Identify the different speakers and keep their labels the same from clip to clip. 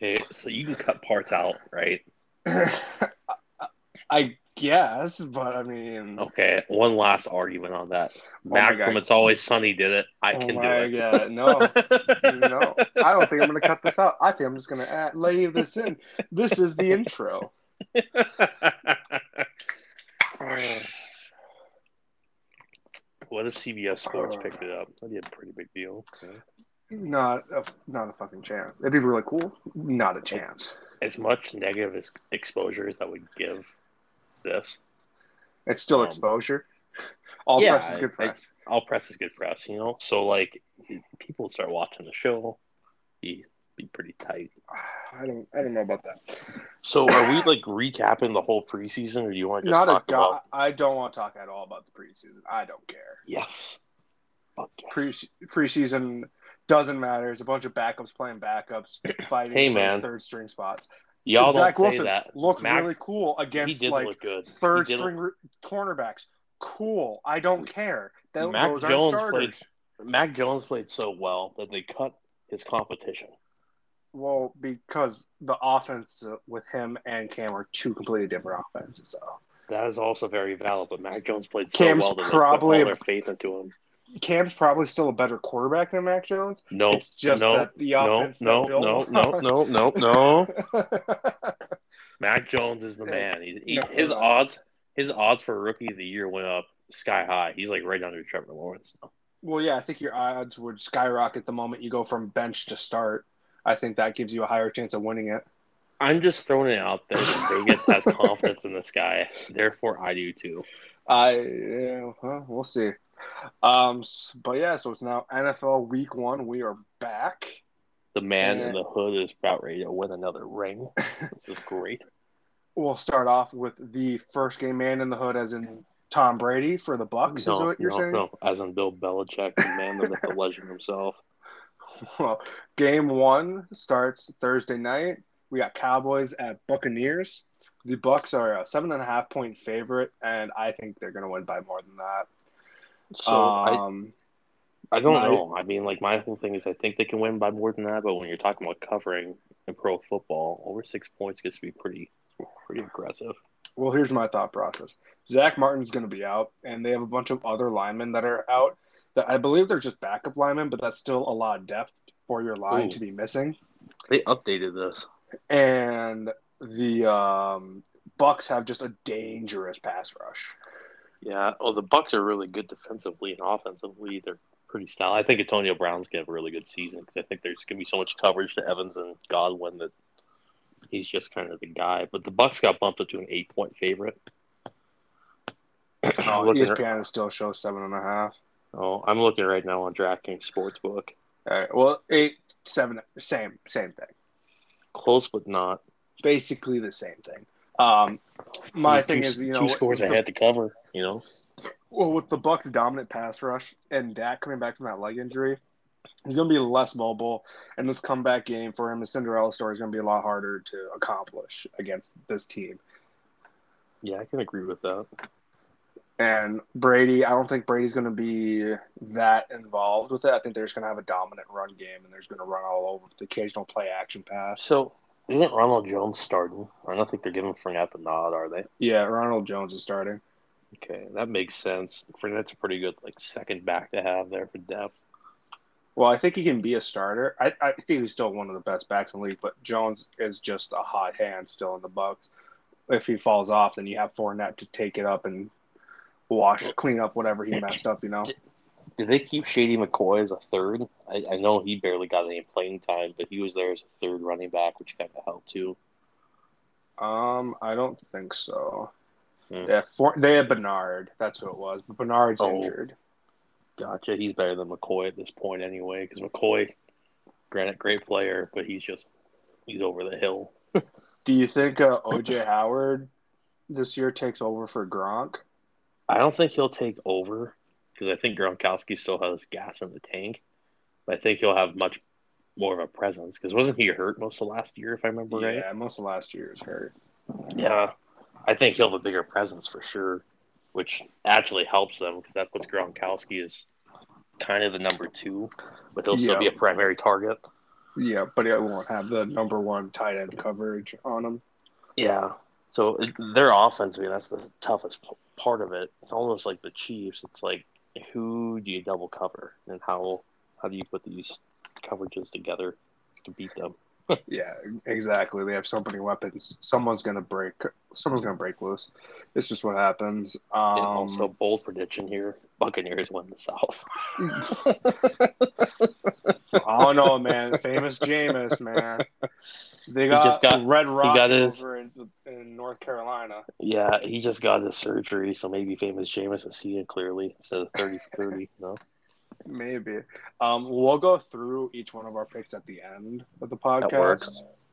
Speaker 1: Okay, so you can cut parts out, right?
Speaker 2: I guess, but I mean,
Speaker 1: Okay, one last argument on that.
Speaker 2: oh my
Speaker 1: Mac from
Speaker 2: god,
Speaker 1: It's Always Sunny did it. I
Speaker 2: oh
Speaker 1: can do
Speaker 2: my
Speaker 1: it.
Speaker 2: god, no, no, I don't think I'm gonna cut this out. I think I'm just gonna lay this in. This is the intro.
Speaker 1: What if CBS Sports picked it up? That'd be a pretty big deal. Okay.
Speaker 2: Not a fucking chance. It'd be really cool. Not a
Speaker 1: Like,
Speaker 2: chance.
Speaker 1: as much negative exposure as that would give this,
Speaker 2: It's still
Speaker 1: um,
Speaker 2: exposure. All press is
Speaker 1: yeah,
Speaker 2: good press.
Speaker 1: all press is good press, you know. So like, people start watching the show, be pretty tight.
Speaker 2: I don't know about that.
Speaker 1: So are we like recapping the whole preseason, or do you want to just
Speaker 2: Not a
Speaker 1: talk about?
Speaker 2: god. I don't want to talk at all about the preseason. I don't care.
Speaker 1: Yes, fuck
Speaker 2: Pre
Speaker 1: yes.
Speaker 2: preseason doesn't matter. It's a bunch of backups playing backups, fighting
Speaker 1: Hey
Speaker 2: for
Speaker 1: man,
Speaker 2: third string spots.
Speaker 1: y'all don't
Speaker 2: Zach
Speaker 1: say
Speaker 2: Wilson
Speaker 1: that.
Speaker 2: looked
Speaker 1: Mac,
Speaker 2: really cool
Speaker 1: he
Speaker 2: against
Speaker 1: did
Speaker 2: like
Speaker 1: look good. He
Speaker 2: third
Speaker 1: did.
Speaker 2: string cornerbacks. Cool. I don't care.
Speaker 1: Mac
Speaker 2: Those aren't
Speaker 1: Jones played.
Speaker 2: starters.
Speaker 1: Mac Jones played so well that they cut his competition.
Speaker 2: Well, because the offense with him and Cam are two completely different offenses. So
Speaker 1: That is also very valid. But Mac Jones played so
Speaker 2: Cam's
Speaker 1: well that they put all
Speaker 2: probably
Speaker 1: their faith into him.
Speaker 2: Cam's probably still a better quarterback than Mac Jones.
Speaker 1: No,
Speaker 2: It's just
Speaker 1: no,
Speaker 2: that the
Speaker 1: no,
Speaker 2: offense that
Speaker 1: no, no,
Speaker 2: built
Speaker 1: no,
Speaker 2: on.
Speaker 1: no, no, no. Mac Jones is the
Speaker 2: Hey,
Speaker 1: man.
Speaker 2: no,
Speaker 1: His odds for rookie of the year went up sky high. He's like right under Trevor Lawrence now.
Speaker 2: well, yeah, I think your odds would skyrocket the moment you go from bench to start. I think that gives you a higher chance of winning it.
Speaker 1: I'm just throwing it out there that Vegas has confidence in this guy. Therefore, I do too.
Speaker 2: Yeah, well, we'll see. But yeah, so it's now NFL Week 1. We are back,
Speaker 1: The man in
Speaker 2: and
Speaker 1: the hood is about ready to win another ring. This is great.
Speaker 2: we'll start off with the first game man in the hood, as in Tom Brady for the Bucks. Is
Speaker 1: No,
Speaker 2: what you're
Speaker 1: no,
Speaker 2: saying?
Speaker 1: no. As in Bill Belichick, the man, the myth, the legend himself.
Speaker 2: Well, game 1 starts Thursday night. We got Cowboys at Buccaneers. The Bucks are a 7.5 point favorite, and I think they're going to win by more than that.
Speaker 1: So I don't
Speaker 2: My
Speaker 1: know. I mean, like my whole thing is I think they can win by more than that, but when you're talking about covering in pro football, over 6 points gets to be pretty aggressive.
Speaker 2: Well, here's my thought process. Zach Martin's going to be out, and they have a bunch of other linemen that are out. That I believe they're just backup linemen, but that's still a lot of depth for your line
Speaker 1: Ooh,
Speaker 2: to be missing.
Speaker 1: they updated this.
Speaker 2: And the Bucks have just a dangerous pass rush.
Speaker 1: Yeah. Oh, the Bucks are really good defensively and offensively. They're pretty stout. I think Antonio Brown's gonna have a really good season because I think there's gonna be so much coverage to Evans and Godwin that he's just kind of the guy. But the Bucks got bumped up to an 8 point favorite.
Speaker 2: Oh,
Speaker 1: looking,
Speaker 2: ESPN still shows 7.5.
Speaker 1: I'm looking right now on DraftKings Sportsbook.
Speaker 2: All right. Well, 8, 7, same thing.
Speaker 1: Close, but not.
Speaker 2: Basically the same thing.
Speaker 1: You
Speaker 2: My
Speaker 1: two
Speaker 2: thing is,
Speaker 1: two scores ahead to cover.
Speaker 2: with the Bucks' dominant pass rush and Dak coming back from that leg injury, he's going to be less mobile, and this comeback game for him, the Cinderella story, is going to be a lot harder to accomplish against this team.
Speaker 1: Yeah, I can agree with that.
Speaker 2: And Brady, I don't think Brady's going to be that involved with it. I think they're just going to have a dominant run game, and they're just going to run all over with the occasional play action pass.
Speaker 1: So, isn't Ronald Jones starting? I don't think they're giving Fournette the nod, are they?
Speaker 2: Yeah, Ronald Jones is starting.
Speaker 1: Okay, that makes sense. Fournette's a pretty good second back to have there for depth.
Speaker 2: Well, I think he can be a starter. I think he's still one of the best backs in the league, but Jones is just a hot hand still in the Bucks. If he falls off, then you have Fournette to take it up and clean up whatever he messed up,
Speaker 1: Did they keep Shady McCoy as a third? I know he barely got any playing time, but he was there as a third running back, which kind of helped too.
Speaker 2: I don't think so.
Speaker 1: Hmm.
Speaker 2: Yeah, they had Bernard. That's who it was. But Bernard's
Speaker 1: Oh,
Speaker 2: injured.
Speaker 1: gotcha. He's better than McCoy at this point anyway, because McCoy, granted, great player, but he's over the hill.
Speaker 2: Do you think OJ Howard this year takes over for Gronk?
Speaker 1: I don't think he'll take over because I think Gronkowski still has gas in the tank. But I think he'll have much more of a presence because wasn't he hurt most of last year, if I remember right?
Speaker 2: Yeah, most of last year is hurt.
Speaker 1: Yeah, I think he'll have a bigger presence for sure, which actually helps them because that puts Gronkowski as kind of the number two, but he'll still
Speaker 2: Yeah.
Speaker 1: be a primary target.
Speaker 2: Yeah, but it won't have the number one tight end coverage on them.
Speaker 1: Yeah. So their offense, I mean, that's the toughest part of it. It's almost like the Chiefs. It's like who do you double cover, and how do you put these coverages together to beat them?
Speaker 2: Yeah, exactly. They have so many weapons. Someone's gonna break. Someone's gonna break loose. It's just what happens.
Speaker 1: And also, bold prediction here: Buccaneers win the South.
Speaker 2: I don't know, man. Famous Jameis, man. They
Speaker 1: He just
Speaker 2: got
Speaker 1: got
Speaker 2: Red
Speaker 1: he got
Speaker 2: Rocket
Speaker 1: his
Speaker 2: over in North Carolina.
Speaker 1: yeah, he just got his surgery, so maybe famous Jameis is seeing clearly instead of 30 for 30. No,
Speaker 2: Maybe. We'll go through each one of our picks at the end of the
Speaker 1: that
Speaker 2: podcast.
Speaker 1: works.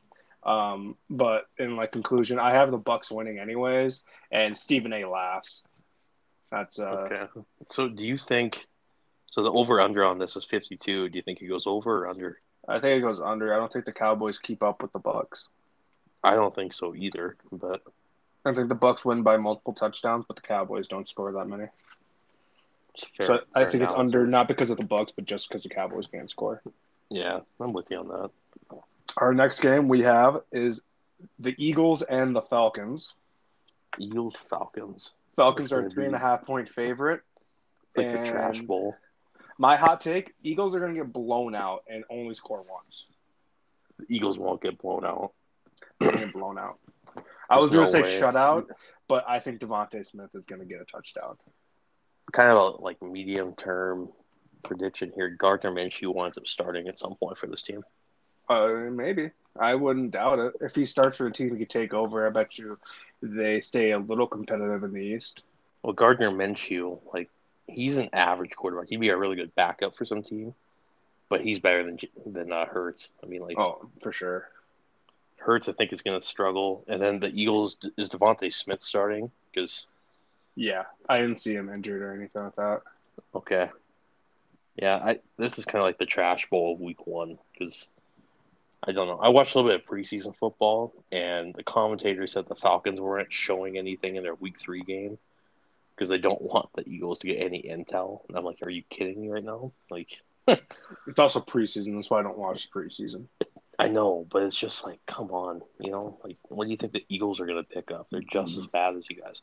Speaker 2: But in conclusion, I have the Bucks winning anyways, and Stephen A. laughs. That's
Speaker 1: Okay. So do you think so? The over under on this is 52. Do you think it goes over or under?
Speaker 2: I think it goes under. I don't think the Cowboys keep up with the Bucks.
Speaker 1: I don't think so either. But
Speaker 2: I think the Bucks win by multiple touchdowns, but the Cowboys don't score that many.
Speaker 1: it's
Speaker 2: So
Speaker 1: fair,
Speaker 2: I
Speaker 1: fair
Speaker 2: think it's under,
Speaker 1: analysis.
Speaker 2: not because of the Bucks, but just because the Cowboys can't score.
Speaker 1: Yeah, I'm with you on that.
Speaker 2: Our next game we have is the Eagles and the Falcons.
Speaker 1: Eagles Falcons. It's
Speaker 2: Falcons are
Speaker 1: going
Speaker 2: a
Speaker 1: to
Speaker 2: three and
Speaker 1: be
Speaker 2: a half point favorite.
Speaker 1: it's like the trash
Speaker 2: And
Speaker 1: bowl.
Speaker 2: my hot take, Eagles are going to get blown out and only score once.
Speaker 1: The Eagles won't get blown out.
Speaker 2: They're going to get blown out. I
Speaker 1: There's
Speaker 2: was going
Speaker 1: no
Speaker 2: to say
Speaker 1: way.
Speaker 2: shutout, but I think Devontae Smith is going to get a touchdown.
Speaker 1: Kind of a like medium term prediction here. Gardner Minshew winds up starting at some point for this team.
Speaker 2: Maybe. I wouldn't doubt it. If he starts for a team he could take over, I bet you they stay a little competitive in the East.
Speaker 1: Well, Gardner Minshew, like he's an average quarterback. He'd be a really good backup for some team, but he's better than Hurts. I mean, like
Speaker 2: Oh, for sure.
Speaker 1: Hurts, I think is going to struggle, and then the Eagles is Devontae Smith starting because
Speaker 2: Yeah, I didn't see him injured or anything like that.
Speaker 1: okay, yeah, this is kind of like the trash bowl of week one because I don't know. I watched a little bit of preseason football, and the commentator said the Falcons weren't showing anything in their week three game because they don't want the Eagles to get any intel. And I'm like, are you kidding me right now? Like,
Speaker 2: It's also preseason. That's why I don't watch preseason.
Speaker 1: I know, but it's just like, come on, like, what do you think the Eagles are going to pick up? They're just as bad as you guys.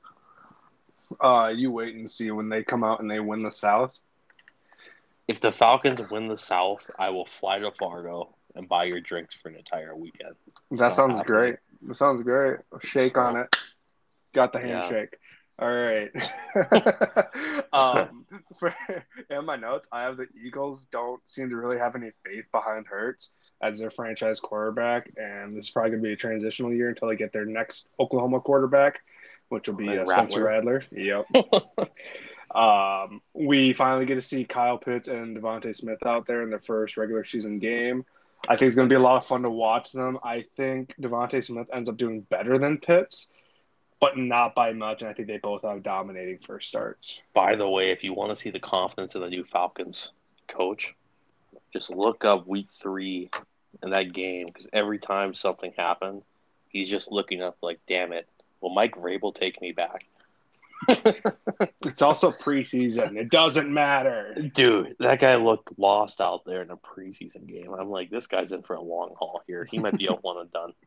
Speaker 2: You wait and see when they come out and they win the South.
Speaker 1: If the Falcons win the South, I will fly to Fargo and buy your drinks for an entire weekend.
Speaker 2: That sounds great. That sounds great. Shake on it. Got the
Speaker 1: Yeah.
Speaker 2: handshake. All right. In my notes, I have the Eagles don't seem to really have any faith behind Hurts as their franchise quarterback, and this is probably going to be a transitional year until they get their next Oklahoma quarterback, which will be Spencer Rattler. Yep. We finally get to see Kyle Pitts and Devontae Smith out there in their first regular season game. I think it's going to be a lot of fun to watch them. I think Devontae Smith ends up doing better than Pitts, but not by much. And I think they both have dominating first starts.
Speaker 1: By the way, if you want to see the confidence of the new Falcons coach, just look up week 3 in that game because every time something happened, he's just looking up like, damn it, will Mike Vrabel take me back?
Speaker 2: It's also preseason. It doesn't matter.
Speaker 1: Dude, that guy looked lost out there in a preseason game. I'm like, this guy's in for a long haul here. He might be a one and done.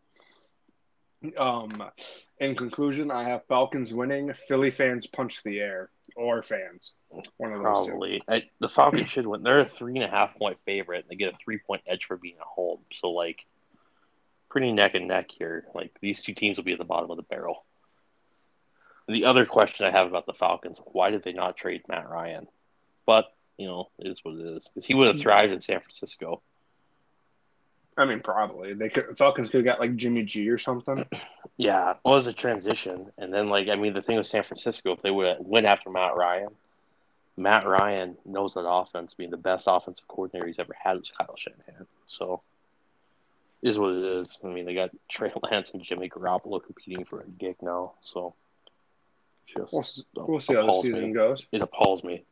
Speaker 2: In conclusion, I have Falcons winning. Philly fans punch the air, or fans. One of those
Speaker 1: Probably. The Falcons should win. They're a 3.5-point favorite, and they get a 3-point edge for being at home. So, like, pretty neck and neck here. Like, these two teams will be at the bottom of the barrel. The other question I have about the Falcons, why did they not trade Matt Ryan? But, it is what it is. Because he would have thrived in San Francisco.
Speaker 2: I mean, probably. Falcons could have got, like, Jimmy G or something.
Speaker 1: Yeah, it was a transition. And then, the thing with San Francisco, if they would have went after Matt Ryan knows that offense. Being the best offensive coordinator he's ever had was Kyle Shanahan. So, is what it is. I mean, they got Trey Lance and Jimmy Garoppolo competing for a gig now. So, just
Speaker 2: we'll see how the season goes.
Speaker 1: It appalls me.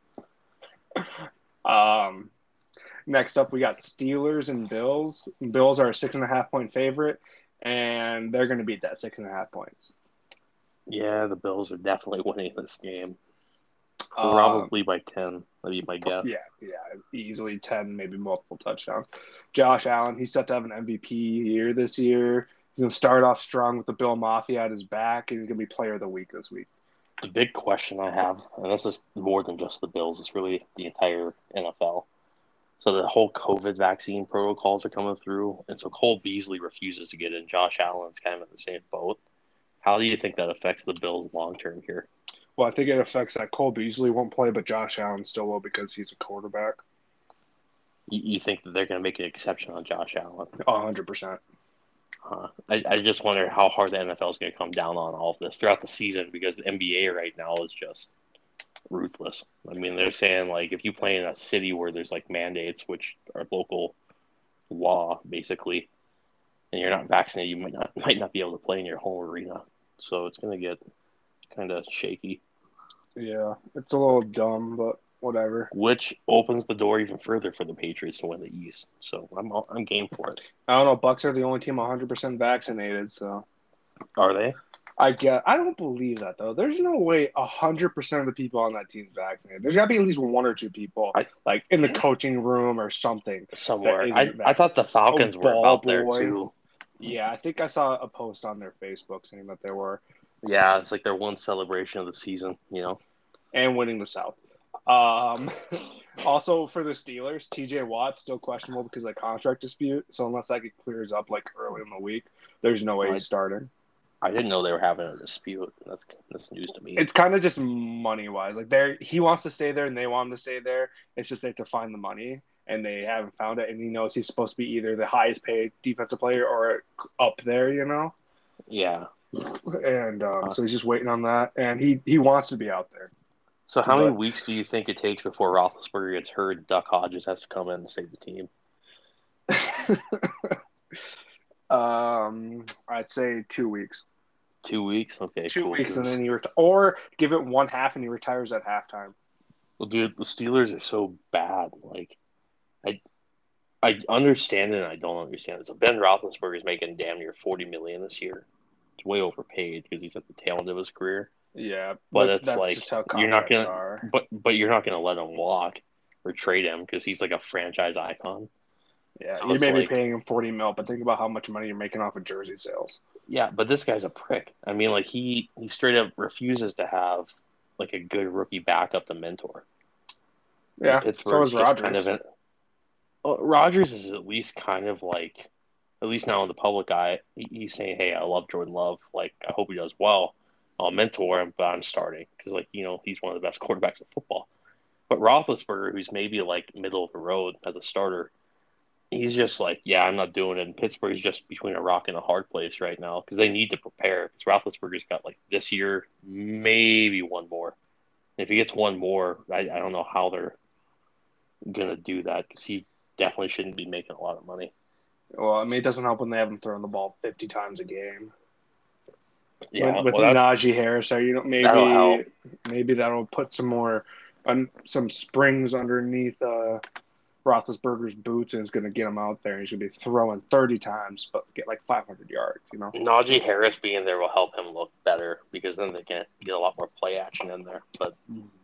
Speaker 2: Next up, we got Steelers and Bills. Bills are a 6.5-point favorite, and they're going to beat that 6.5 points.
Speaker 1: Yeah, the Bills are definitely winning this game. Probably by 10. That'd be my guess.
Speaker 2: Yeah, easily 10, maybe multiple touchdowns. Josh Allen, he's set to have an MVP year this year. He's going to start off strong with the Bill Mafia at his back, and he's going to be player of the week this week.
Speaker 1: The big question I have, and this is more than just the Bills, it's really the entire NFL. So the whole COVID vaccine protocols are coming through, and so Cole Beasley refuses to get in. Josh Allen's kind of in the same boat. How do you think that affects the Bills long term here?
Speaker 2: Well, I think it affects that Cole Beasley won't play, but Josh Allen still will because he's a quarterback.
Speaker 1: You think that they're going to make an exception on Josh Allen?
Speaker 2: 100%.
Speaker 1: I just wonder how hard the NFL is going to come down on all of this throughout the season because the NBA right now is just ruthless. I mean, they're saying, like, if you play in a city where there's, like, mandates, which are local law, basically, and you're not vaccinated, you might not be able to play in your home arena. So it's going to get kind of shaky.
Speaker 2: Yeah, it's a little dumb, but whatever.
Speaker 1: Which opens the door even further for the Patriots to win the East. So I'm game for it.
Speaker 2: I don't know. Bucks are the only team 100% vaccinated, so.
Speaker 1: Are they?
Speaker 2: I don't believe that, though. There's no way 100% of the people on that team is vaccinated. There's got to be at least one or two people, like in the coaching room or something.
Speaker 1: Somewhere. I thought the Falcons were about there, too.
Speaker 2: Yeah, I think I saw a post on their Facebook saying that there were.
Speaker 1: Yeah, it's like their one celebration of the season, you know.
Speaker 2: And winning the South. Also, for the Steelers, TJ Watt's still questionable because of the contract dispute. So unless that clears up like early in the week, there's no way he's starting.
Speaker 1: I didn't know they were having a dispute. That's news to me.
Speaker 2: It's kind of just money wise. Like he wants to stay there and they want him to stay there. It's just they have to find the money and they haven't found it. And he knows he's supposed to be either the highest paid defensive player or up there, you know?
Speaker 1: Yeah.
Speaker 2: And so he's just waiting on that. And he wants to be out there.
Speaker 1: So how many weeks do you think it takes before Roethlisberger gets hurt and Duck Hodges has to come in and save the team?
Speaker 2: I'd say 2 weeks.
Speaker 1: 2 weeks? Okay,
Speaker 2: 2 weeks, and then or give it one half and he retires at halftime.
Speaker 1: Well, dude, the Steelers are so bad. Like, I understand it and I don't understand it. So Ben Roethlisberger is making damn near $40 million this year. It's way overpaid because he's at the tail end of his career.
Speaker 2: Yeah,
Speaker 1: but that's like you're not gonna, but you're not gonna let him walk or trade him because he's like a franchise icon.
Speaker 2: Yeah, so you may be paying him $40 million, but think about how much money you're making off of jersey sales.
Speaker 1: Yeah, but this guy's a prick. I mean, like he straight up refuses to have like a good rookie backup to mentor.
Speaker 2: Yeah, so is Rodgers.
Speaker 1: Rodgers is at least kind of like, at least now in the public eye, he's saying, "Hey, I love Jordan Love. Like, I hope he does well. I'll mentor him, but I'm starting because, like, you know, he's one of the best quarterbacks in football." But Roethlisberger, who's maybe like middle of the road as a starter, he's just like, yeah, I'm not doing it. And Pittsburgh's just between a rock and a hard place right now because they need to prepare. Because Roethlisberger's got like this year, maybe one more. And if he gets one more, I don't know how they're gonna do that because he definitely shouldn't be making a lot of money.
Speaker 2: Well, I mean, it doesn't help when they have him throwing the ball 50 times a game.
Speaker 1: Yeah,
Speaker 2: with Najee Harris, there, you know, maybe that'll put some springs underneath Roethlisberger's boots, and it's going to get him out there. He's going to be throwing 30 times, but get like 500 yards. You know,
Speaker 1: Najee Harris being there will help him look better because then they can get a lot more play action in there. But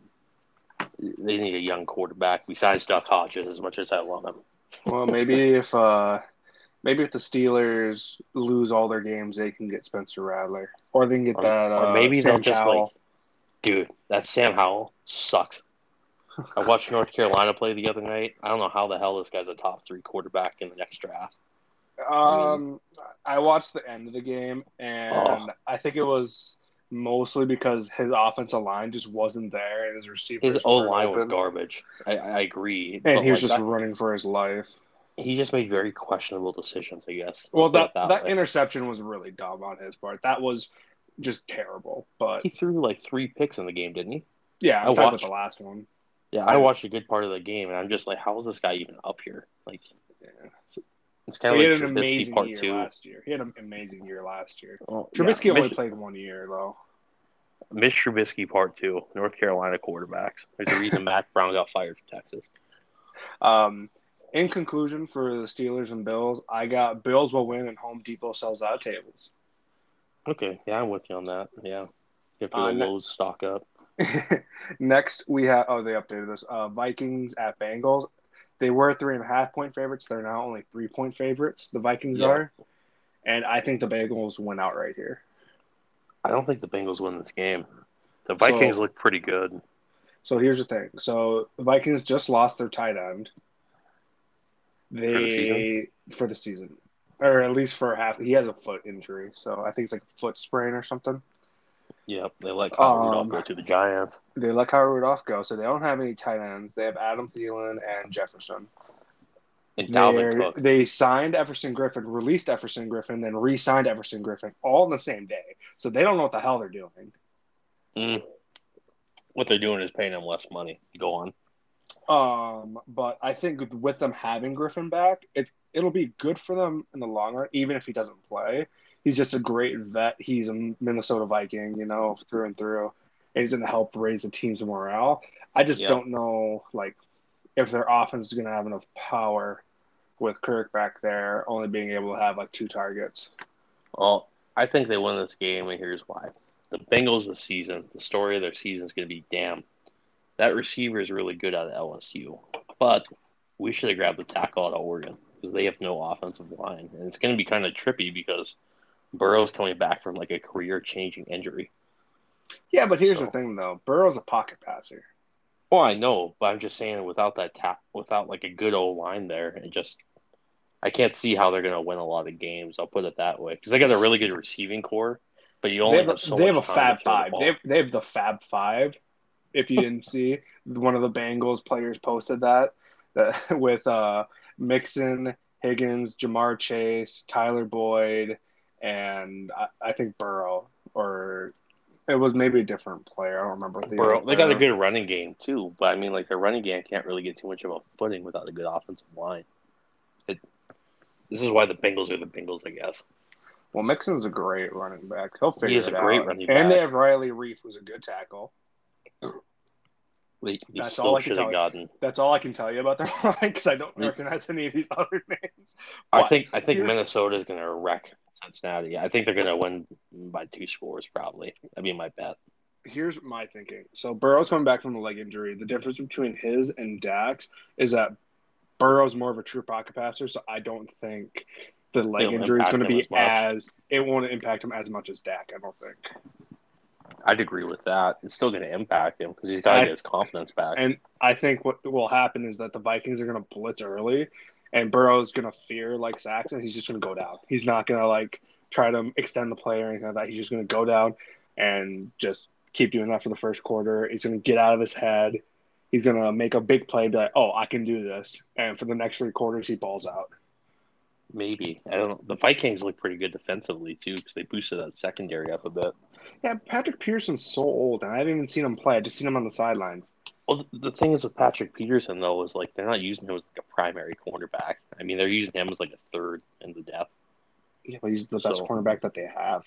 Speaker 1: they need a young quarterback besides Duck Hodges, as much as I love him.
Speaker 2: Well, maybe if the Steelers lose all their games, they can get Spencer Rattler, or they can get
Speaker 1: or maybe
Speaker 2: Sam
Speaker 1: they'll just
Speaker 2: Howell.
Speaker 1: like, dude, that Sam Howell sucks. I watched North Carolina play the other night. I don't know how the hell this guy's a top 3 quarterback in the next draft.
Speaker 2: I watched the end of the game, and I think it was mostly because his offensive line just wasn't there, and his receivers.
Speaker 1: His O-line was garbage. I agree.
Speaker 2: And he was just running for his life.
Speaker 1: He just made very questionable decisions, I guess.
Speaker 2: Well, that interception was really dumb on his part. That was just terrible. But
Speaker 1: he threw like 3 picks in the game, didn't he?
Speaker 2: Yeah, I watched the last one.
Speaker 1: Yeah, I watched a good part of the game, and I'm just like, how is this guy even up here? Like, it's kind of like Trubisky part 2.
Speaker 2: Last year. He had an amazing year last year. Trubisky only played 1 year, though.
Speaker 1: Mitch Trubisky part 2, North Carolina quarterbacks. There's a reason Mac Brown got fired from Texas.
Speaker 2: In conclusion, for the Steelers and Bills, I got Bills will win and Home Depot sells out tables.
Speaker 1: Okay, yeah, I'm with you on that. Yeah, you have to Lowe's stock up.
Speaker 2: Next, we have they updated this. Vikings at Bengals. They were 3.5 point favorites. They're now only 3 point favorites. The Vikings
Speaker 1: Yeah.
Speaker 2: are, and I think the Bengals win out right here.
Speaker 1: I don't think the Bengals win this game. The Vikings look pretty good.
Speaker 2: So here's the thing. So the Vikings just lost their tight end.
Speaker 1: For the season?
Speaker 2: For the season, or at least for half. He has a foot injury, so I think it's like a foot sprain or something.
Speaker 1: Yep, they let Kyle Rudolph go to the Giants.
Speaker 2: They let Kyle Rudolph go, so they don't have any tight ends. They have Adam Thielen and Jefferson.
Speaker 1: And Dalvin Cook.
Speaker 2: They signed Everson Griffin, released Everson Griffin, then re-signed Everson Griffin all in the same day. So they don't know what the hell they're doing.
Speaker 1: What they're doing is paying him less money. Go on.
Speaker 2: But I think with them having Griffin back, it'll be good for them in the long run, even if he doesn't play. He's just a great vet. He's a Minnesota Viking, through and through. And he's going to help raise the team's morale. I just don't know, if their offense is going to have enough power with Kirk back there, only being able to have 2 targets.
Speaker 1: Well, I think they win this game, and here's why. The Bengals this season, the story of their season is going to be, damn, that receiver is really good out of LSU. But we should have grabbed the tackle out of Oregon because they have no offensive line. And it's going to be kind of trippy because Burrow's coming back from a career-changing injury.
Speaker 2: Yeah, but here's the thing, though. Burrow's a pocket passer.
Speaker 1: Well, I know, but I'm just saying without that without a good old line there, I can't see how they're going to win a lot of games. I'll put it that way because they got a really good receiving core, but you only have so much time.
Speaker 2: They have a Fab Five. They have the Fab Five. If you didn't see, one of the Bengals players posted that with Mixon, Higgins, Jamar Chase, Tyler Boyd, and I think Burrow, or it was maybe a different player. I don't remember.
Speaker 1: Burrow. They got a good running game too, but I mean, their running game can't really get too much of a footing without a good offensive line. This is why the Bengals are the Bengals, I guess.
Speaker 2: Well, Mixon's a great running back. He'll figure it out.
Speaker 1: He is a great running back.
Speaker 2: And they have Riley Reef, who's a good tackle.
Speaker 1: That's all I can tell you.
Speaker 2: That's all I can tell you about their line because I don't recognize any of these other names.
Speaker 1: But I think Minnesota is going to wreck Cincinnati. I think they're going to win by 2 scores probably. That'd be my bet.
Speaker 2: Here's my thinking. So Burrow's coming back from the leg injury. The difference between his and Dak's is that Burrow's more of a true pocket passer, so I don't think the leg injury is going to be it won't impact him as much as Dak, I don't think.
Speaker 1: I'd agree with that. It's still going to impact him because he's got to get his confidence back.
Speaker 2: And I think what will happen is that the Vikings are going to blitz early, and Burrow's going to fear sacks, and he's just going to go down. He's not going to try to extend the play or anything like that. He's just going to go down and just keep doing that for the first quarter. He's going to get out of his head. He's going to make a big play, be like, oh, I can do this. And for the next 3 quarters, he balls out.
Speaker 1: Maybe. I don't know. The Vikings look pretty good defensively, too, because they boosted that secondary up a bit.
Speaker 2: Yeah, Patrick Peterson's so old, and I haven't even seen him play. I just seen him on the sidelines.
Speaker 1: Well, the thing is with Patrick Peterson, though, is they're not using him as a primary cornerback. I mean, they're using him as a third in the depth.
Speaker 2: Yeah, but he's the best cornerback that they have.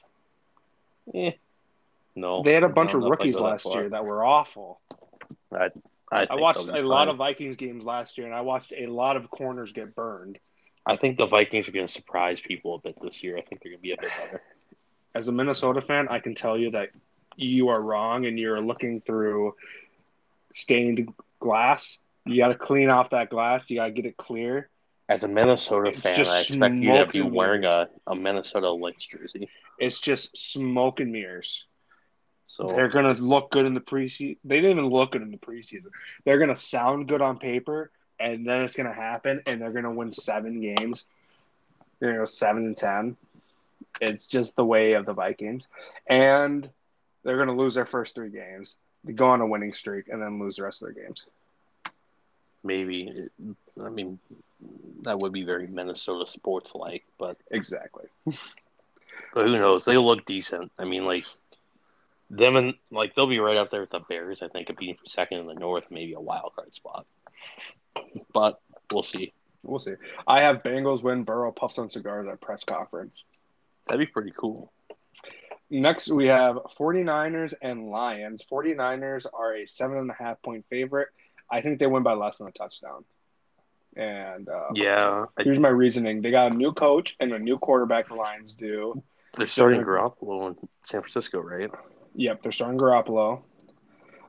Speaker 1: No.
Speaker 2: They had a bunch of rookies last year that were awful.
Speaker 1: I
Speaker 2: watched a lot of Vikings games last year, and I watched a lot of corners get burned.
Speaker 1: I think the Vikings are going to surprise people a bit this year. I think they're going to be a bit better.
Speaker 2: As a Minnesota fan, I can tell you that you are wrong, and you're looking through stained glass. You got to clean off that glass. You got to get it clear.
Speaker 1: As a Minnesota fan, I expect you to be wearing a Minnesota Lynx jersey.
Speaker 2: It's just smoke and mirrors.
Speaker 1: So
Speaker 2: they're going to look good in the preseason. They didn't even look good in the preseason. They're going to sound good on paper, and then it's going to happen, and they're going to win 7 games. They're going to go 7-10. It's just the way of the Vikings. And they're going to lose their first 3 games. They go on a winning streak and then lose the rest of their games.
Speaker 1: Maybe. I mean, that would be very Minnesota sports-like, but...
Speaker 2: Exactly.
Speaker 1: But who knows? They look decent. I mean, them and, they'll be right up there with the Bears, I think, competing for second in the North, maybe a wild card spot. But we'll see.
Speaker 2: We'll see. I have Bengals win. Burrow puffs on cigars at press conference.
Speaker 1: That'd be pretty cool.
Speaker 2: Next, we have 49ers and Lions. 49ers are a 7.5-point favorite. I think they win by less than a touchdown. And here's my reasoning. They got a new coach and a new quarterback, the Lions do.
Speaker 1: They're starting Garoppolo in San Francisco, right?
Speaker 2: Yep, they're starting Garoppolo.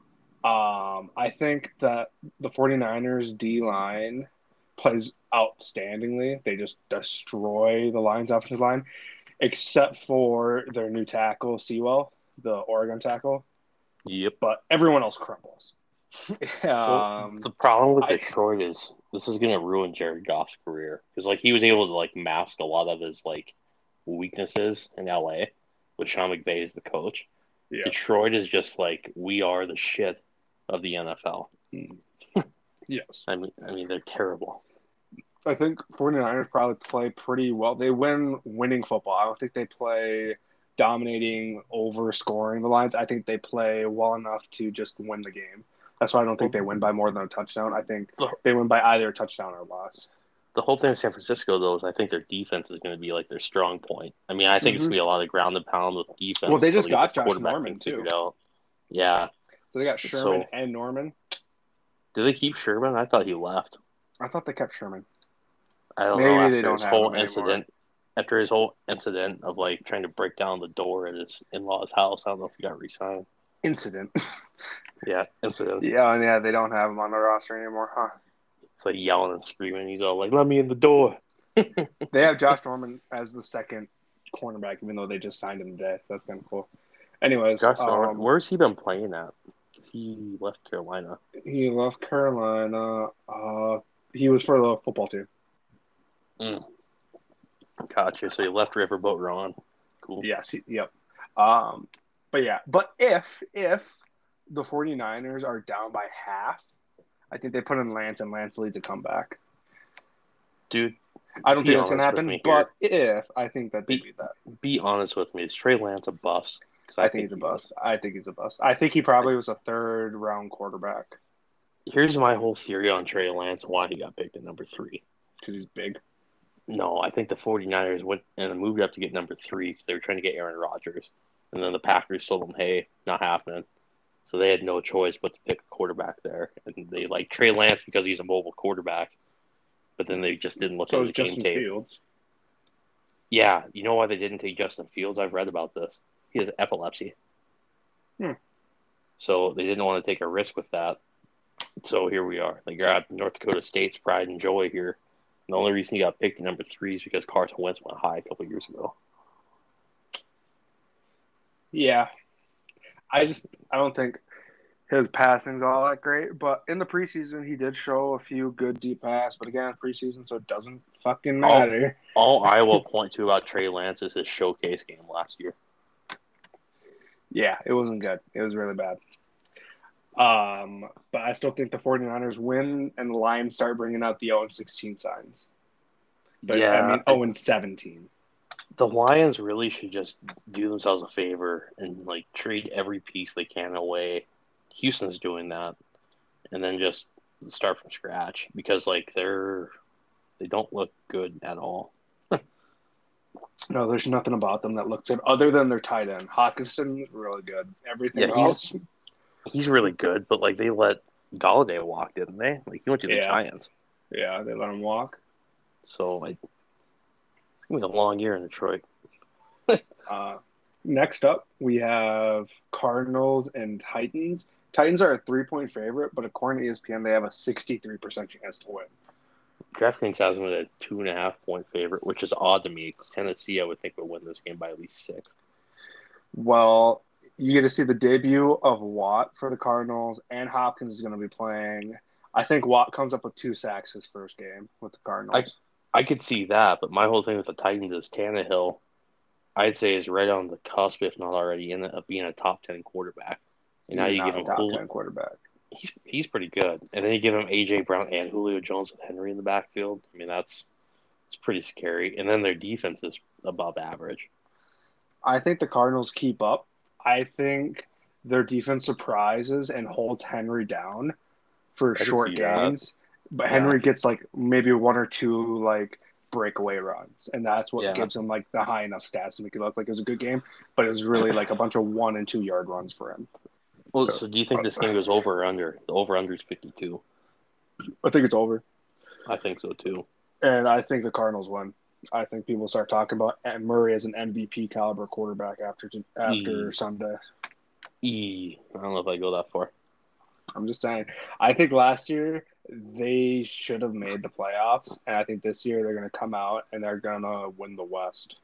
Speaker 2: I think that the 49ers D line plays outstandingly. They just destroy the Lions offensive line, except for their new tackle, Sewell, the Oregon tackle.
Speaker 1: Yep.
Speaker 2: But everyone else crumbles.
Speaker 1: Well, the problem with
Speaker 2: I
Speaker 1: Detroit is this is going to ruin Jared Goff's career because like he was able to like mask a lot of his like weaknesses in LA with Sean McVay as the coach.
Speaker 2: yeah.
Speaker 1: Detroit is just like we are the shit of the NFL.
Speaker 2: Yes.
Speaker 1: I mean they're terrible.
Speaker 2: I think 49ers probably play pretty well. They win winning football. I don't think they play dominating, over scoring the Lions. I think they play well enough to just win the game. That's why I don't think
Speaker 1: Well,
Speaker 2: they win by more than a touchdown. I think
Speaker 1: the,
Speaker 2: they win by either a touchdown or loss.
Speaker 1: the whole thing with San Francisco though is I think their defense is going to be like their strong point. I mean I think it's
Speaker 2: Mm-hmm.
Speaker 1: going to be a lot of ground and pound with
Speaker 2: Well,
Speaker 1: defense
Speaker 2: they
Speaker 1: until
Speaker 2: just
Speaker 1: they get this
Speaker 2: got Josh
Speaker 1: quarterback
Speaker 2: Norman
Speaker 1: thing
Speaker 2: too.
Speaker 1: figured out. Yeah.
Speaker 2: So they got Sherman
Speaker 1: So
Speaker 2: and Norman.
Speaker 1: do they keep Sherman? I thought he left.
Speaker 2: I thought they kept Sherman.
Speaker 1: I don't know
Speaker 2: Maybe they
Speaker 1: after
Speaker 2: don't
Speaker 1: his
Speaker 2: have
Speaker 1: whole
Speaker 2: him anymore.
Speaker 1: incident. After his whole incident of like trying to break down the door at his in-laws' house, I don't know if he got re-signed.
Speaker 2: Incident.
Speaker 1: Yeah, incidents.
Speaker 2: Yeah, and yeah, they don't have him on the roster anymore, huh?
Speaker 1: It's like yelling and screaming. He's all like, "Let me in the door."
Speaker 2: They have Josh Norman as the second cornerback, even though they just signed him today. So that's kind of cool. Anyways,
Speaker 1: Josh Norman, where's he been playing at? He left Carolina.
Speaker 2: he left Carolina. He was for the football team.
Speaker 1: Mm, gotcha. So he left Riverboat Ron. Cool.
Speaker 2: Yes. Yep. But yeah. But if the 49ers are down by half, I think they put in Lance, and Lance leads a comeback.
Speaker 1: Dude,
Speaker 2: I don't
Speaker 1: be
Speaker 2: think that's gonna
Speaker 1: honest with
Speaker 2: happen,
Speaker 1: me here.
Speaker 2: but if I think that they
Speaker 1: Be
Speaker 2: do that.
Speaker 1: be honest with me. Is Trey Lance a bust? Because
Speaker 2: I
Speaker 1: I
Speaker 2: think
Speaker 1: think
Speaker 2: he's a
Speaker 1: he is.
Speaker 2: bust. I think he's a bust. I think he probably was a third round quarterback
Speaker 1: Here's my whole theory on Trey Lance and why he got picked at number 3.
Speaker 2: because he's big.
Speaker 1: No, I think the 49ers went and moved up to get number 3 because they were trying to get Aaron Rodgers. And then the Packers told them, hey, not happening. So they had no choice but to pick a quarterback there. And they like Trey Lance because he's a mobile quarterback. But then they just didn't look
Speaker 2: So
Speaker 1: at
Speaker 2: is
Speaker 1: his game
Speaker 2: Justin
Speaker 1: tape.
Speaker 2: Fields.
Speaker 1: Yeah, you know why they didn't take Justin Fields? I've read about this. He has epilepsy. So they didn't want to take a risk with that. So here we are. They grabbed North Dakota State's pride and joy here. And the only reason he got picked at number 3 is because Carson Wentz went high a couple years ago.
Speaker 2: Yeah, I don't think his passing's all that great, but in the preseason he did show a few good deep passes. But again, preseason, so it doesn't fucking
Speaker 1: All,
Speaker 2: matter.
Speaker 1: all I will point to about Trey Lance is his showcase game last year.
Speaker 2: Yeah, it wasn't good. It was really bad. But I still think the 49ers win and the Lions start bringing out the 0-16 signs. But I
Speaker 1: Yeah,
Speaker 2: mean 0-17.
Speaker 1: the Lions really should just do themselves a favor and like trade every piece they can away. Houston's doing that, and then just start from scratch because like they don't look good at all.
Speaker 2: No, there's nothing about them that looks good other than their tight end. Hawkinson, really good. Everything
Speaker 1: Yeah,
Speaker 2: else,
Speaker 1: he's really good, but like they let Galladay walk, didn't they? Like he went to the
Speaker 2: yeah,
Speaker 1: Giants,
Speaker 2: yeah, they let him walk.
Speaker 1: so like it's gonna be a long year in Detroit.
Speaker 2: Next up, we have Cardinals and Titans. Titans are a 3-point favorite, but according to ESPN, they have a 63% chance to win.
Speaker 1: DraftKings has them at a 2.5 point favorite, which is odd to me because Tennessee, I would think, would win this game by at least 6.
Speaker 2: Well, you get to see the debut of Watt for the Cardinals, and Hopkins is going to be playing. I think Watt comes up with 2 sacks his first game with the
Speaker 1: I
Speaker 2: Cardinals.
Speaker 1: I could see that, but my whole thing with the Titans is Tannehill. I'd say is right on the cusp, if not already in it, of being a top 10 quarterback. And now
Speaker 2: He's
Speaker 1: you give
Speaker 2: not a
Speaker 1: him
Speaker 2: top 10 quarterback.
Speaker 1: he's pretty good, and then you give him AJ Brown and Julio Jones with Henry in the backfield. I mean it's pretty scary. And then their defense is above average.
Speaker 2: I think the Cardinals keep up. I think their defense surprises and holds Henry down for
Speaker 1: I could
Speaker 2: short
Speaker 1: see that.
Speaker 2: gains, but
Speaker 1: Yeah,
Speaker 2: Henry gets like maybe 1 or 2 like breakaway runs, and that's what
Speaker 1: yeah.
Speaker 2: gives him like the high enough stats to make it look like it was a good game. But it was really like a bunch of 1 and 2 yard runs for him.
Speaker 1: Well, so do you think this game goes over or under? The over under is 52.
Speaker 2: I think it's over,
Speaker 1: I think so too.
Speaker 2: and I think the Cardinals win. I think people start talking about Murray as an MVP caliber quarterback after
Speaker 1: E
Speaker 2: Sunday.
Speaker 1: I don't know if I go that far.
Speaker 2: I'm just saying. I think last year they should have made the playoffs, and I think this year they're going to come out and they're going to win the West.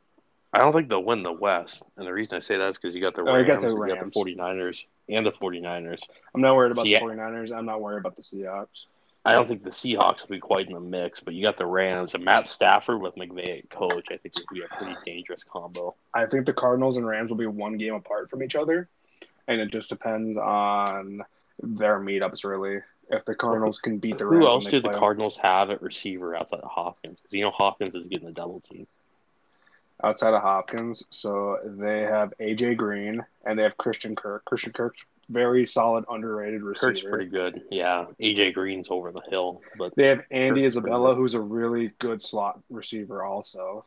Speaker 1: I don't think they'll win the West. And the reason I say that is because you got the
Speaker 2: Or you got the
Speaker 1: Rams, and you got the
Speaker 2: Rams.
Speaker 1: 49ers, and the 49ers.
Speaker 2: I'm not worried about
Speaker 1: See,
Speaker 2: the 49ers. I'm not worried about the Seahawks.
Speaker 1: I don't think the Seahawks will be quite in the mix, but you got the Rams and Matt Stafford with McVay at coach. I think it would be a pretty dangerous combo.
Speaker 2: I think the Cardinals and Rams will be one game apart from each other, and it just depends on their meetups, really. If the Cardinals can beat the
Speaker 1: Who
Speaker 2: Rams when
Speaker 1: else
Speaker 2: they
Speaker 1: do the
Speaker 2: play them.
Speaker 1: Cardinals have at receiver outside of Hopkins? Because Hopkins is getting a double team.
Speaker 2: Outside of Hopkins, so they have AJ Green and they have Christian Kirk. Christian Kirk's very solid, underrated
Speaker 1: Kirk's
Speaker 2: receiver.
Speaker 1: pretty good. Yeah, AJ Green's over the hill, but
Speaker 2: They have Andy
Speaker 1: Kirk is pretty
Speaker 2: Isabella,
Speaker 1: good.
Speaker 2: who's a really good slot receiver, also.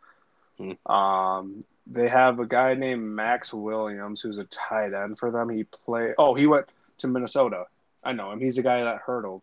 Speaker 1: Hmm.
Speaker 2: They have a guy named Max Williams, who's a tight end for them. He went to Minnesota. I know him. He's the guy that hurdled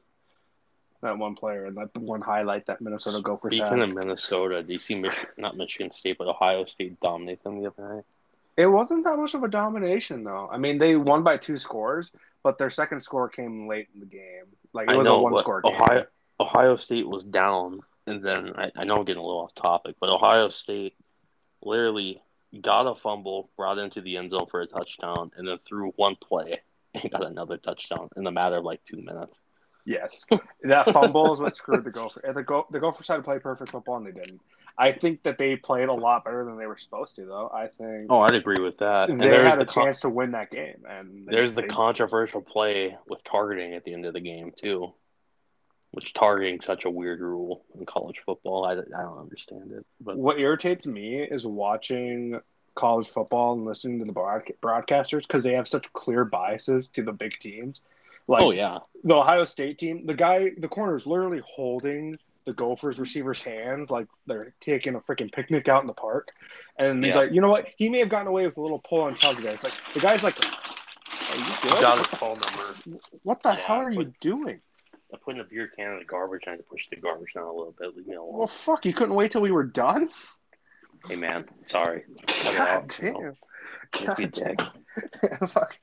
Speaker 2: that one player and that one highlight that Minnesota Gophers
Speaker 1: Speaking
Speaker 2: had.
Speaker 1: of Minnesota, do you see not Michigan State, but Ohio State dominate them the other night?
Speaker 2: It wasn't that much of a domination, though. I mean, they won by 2 scores, but their second score came late in the game. Like, it
Speaker 1: I
Speaker 2: was a
Speaker 1: know, but
Speaker 2: one-score game.
Speaker 1: Ohio State was down, and then I know I'm getting a little off topic, but Ohio State literally got a fumble, brought into the end zone for a touchdown, and then threw one play and got another touchdown in the matter of like 2 minutes.
Speaker 2: Yes. That fumble is what screwed the Gophers. The Gophers had to play perfect football, and they didn't. I think that they played a lot better than they were supposed to, though. I think
Speaker 1: Oh, I'd agree with that. And
Speaker 2: they had a chance to win that game, and
Speaker 1: there's the
Speaker 2: they
Speaker 1: controversial play with targeting at the end of the game too, which targeting such a weird rule in college football. I don't understand it. But
Speaker 2: what irritates me is watching college football and listening to the broadcasters because they have such clear biases to the big teams.
Speaker 1: oh
Speaker 2: Like
Speaker 1: yeah,
Speaker 2: the Ohio State team, the corner is literally holding the Gophers receiver's hand like they're taking a freaking picnic out in the park. And he's
Speaker 1: yeah,
Speaker 2: like, you know what? He may have gotten away with a little pull on tug there. It's like the guy's like, are you
Speaker 1: he
Speaker 2: good?
Speaker 1: got his phone number.
Speaker 2: What the hell
Speaker 1: Yeah,
Speaker 2: are you doing?
Speaker 1: I put in a beer can in the garbage trying to push the garbage down a little bit. Leave me alone.
Speaker 2: Well, fuck, you couldn't wait till we were done?
Speaker 1: Hey man, sorry. Cut it
Speaker 2: God
Speaker 1: out.
Speaker 2: damn.
Speaker 1: Don't be a dick.
Speaker 2: Fuck.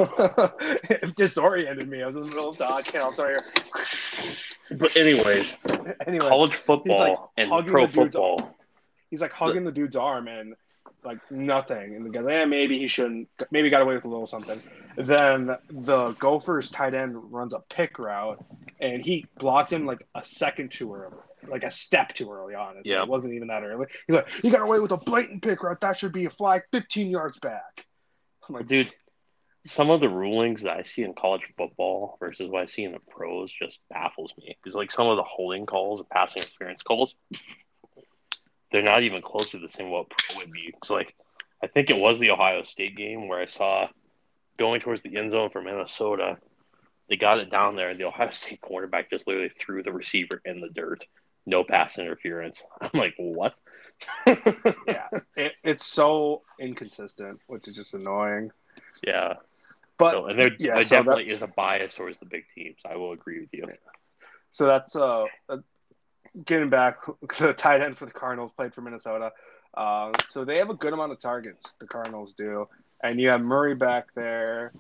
Speaker 2: It disoriented me. I was in the middle of talking. I'm sorry.
Speaker 1: But anyways,
Speaker 2: Anyways,
Speaker 1: college
Speaker 2: he's like
Speaker 1: football and
Speaker 2: hugging
Speaker 1: pro
Speaker 2: the dude's.
Speaker 1: football.
Speaker 2: He's like hugging the dude's arm and like nothing. And the guy's like, maybe he shouldn't. Maybe got away with a little something. Then the Gophers tight end runs a pick route, and he blocked him like a second too early, like a step too early. Honestly,
Speaker 1: Yeah.
Speaker 2: it wasn't even that early. He's like, you got away with a blatant pick route. That should be a flag 15 yards back. I'm like,
Speaker 1: Dude, some of the rulings that I see in college football versus what I see in the pros just baffles me. Because like some of the holding calls and passing interference calls, they're not even close to the same what pro would be. Because like I think it was the Ohio State game where I saw going towards the end zone for Minnesota, they got it down there, and the Ohio State quarterback just literally threw the receiver in the dirt. No pass interference. I'm like, what?
Speaker 2: yeah, it's so inconsistent, which is just annoying.
Speaker 1: Yeah.
Speaker 2: But
Speaker 1: So, and there
Speaker 2: yeah, so
Speaker 1: definitely is a bias towards the big teams. I will agree with you.
Speaker 2: So that's getting back to the tight end for the Cardinals played for Minnesota. So they have a good amount of targets. The Cardinals do, and you have Murray back there.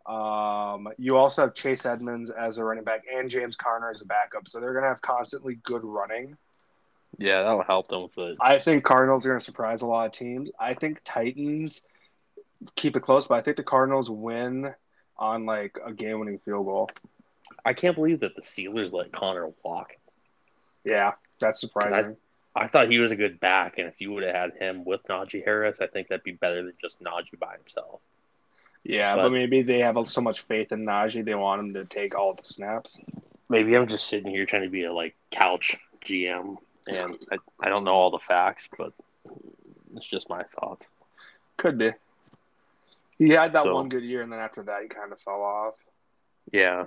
Speaker 2: You also have Chase Edmonds as a running back and James Conner as a backup. So they're going to have constantly good running.
Speaker 1: Yeah, that'll help them with it.
Speaker 2: I think Cardinals are going to surprise a lot of teams. I think Titans keep it close, but I think the Cardinals win on like a game-winning field goal.
Speaker 1: I can't believe that the Steelers let Connor walk.
Speaker 2: Yeah, that's surprising.
Speaker 1: I thought he was a good back, and if you would have had him with Najee Harris, I think that'd be better than just Najee by himself.
Speaker 2: Yeah, but maybe they have so much faith in Najee, they want him to take all the snaps.
Speaker 1: Maybe I'm just sitting here trying to be a like couch GM, and I don't know all the facts, but it's just my thoughts.
Speaker 2: Could be. He had that one good year, and then after that, he kind of fell off.
Speaker 1: Yeah.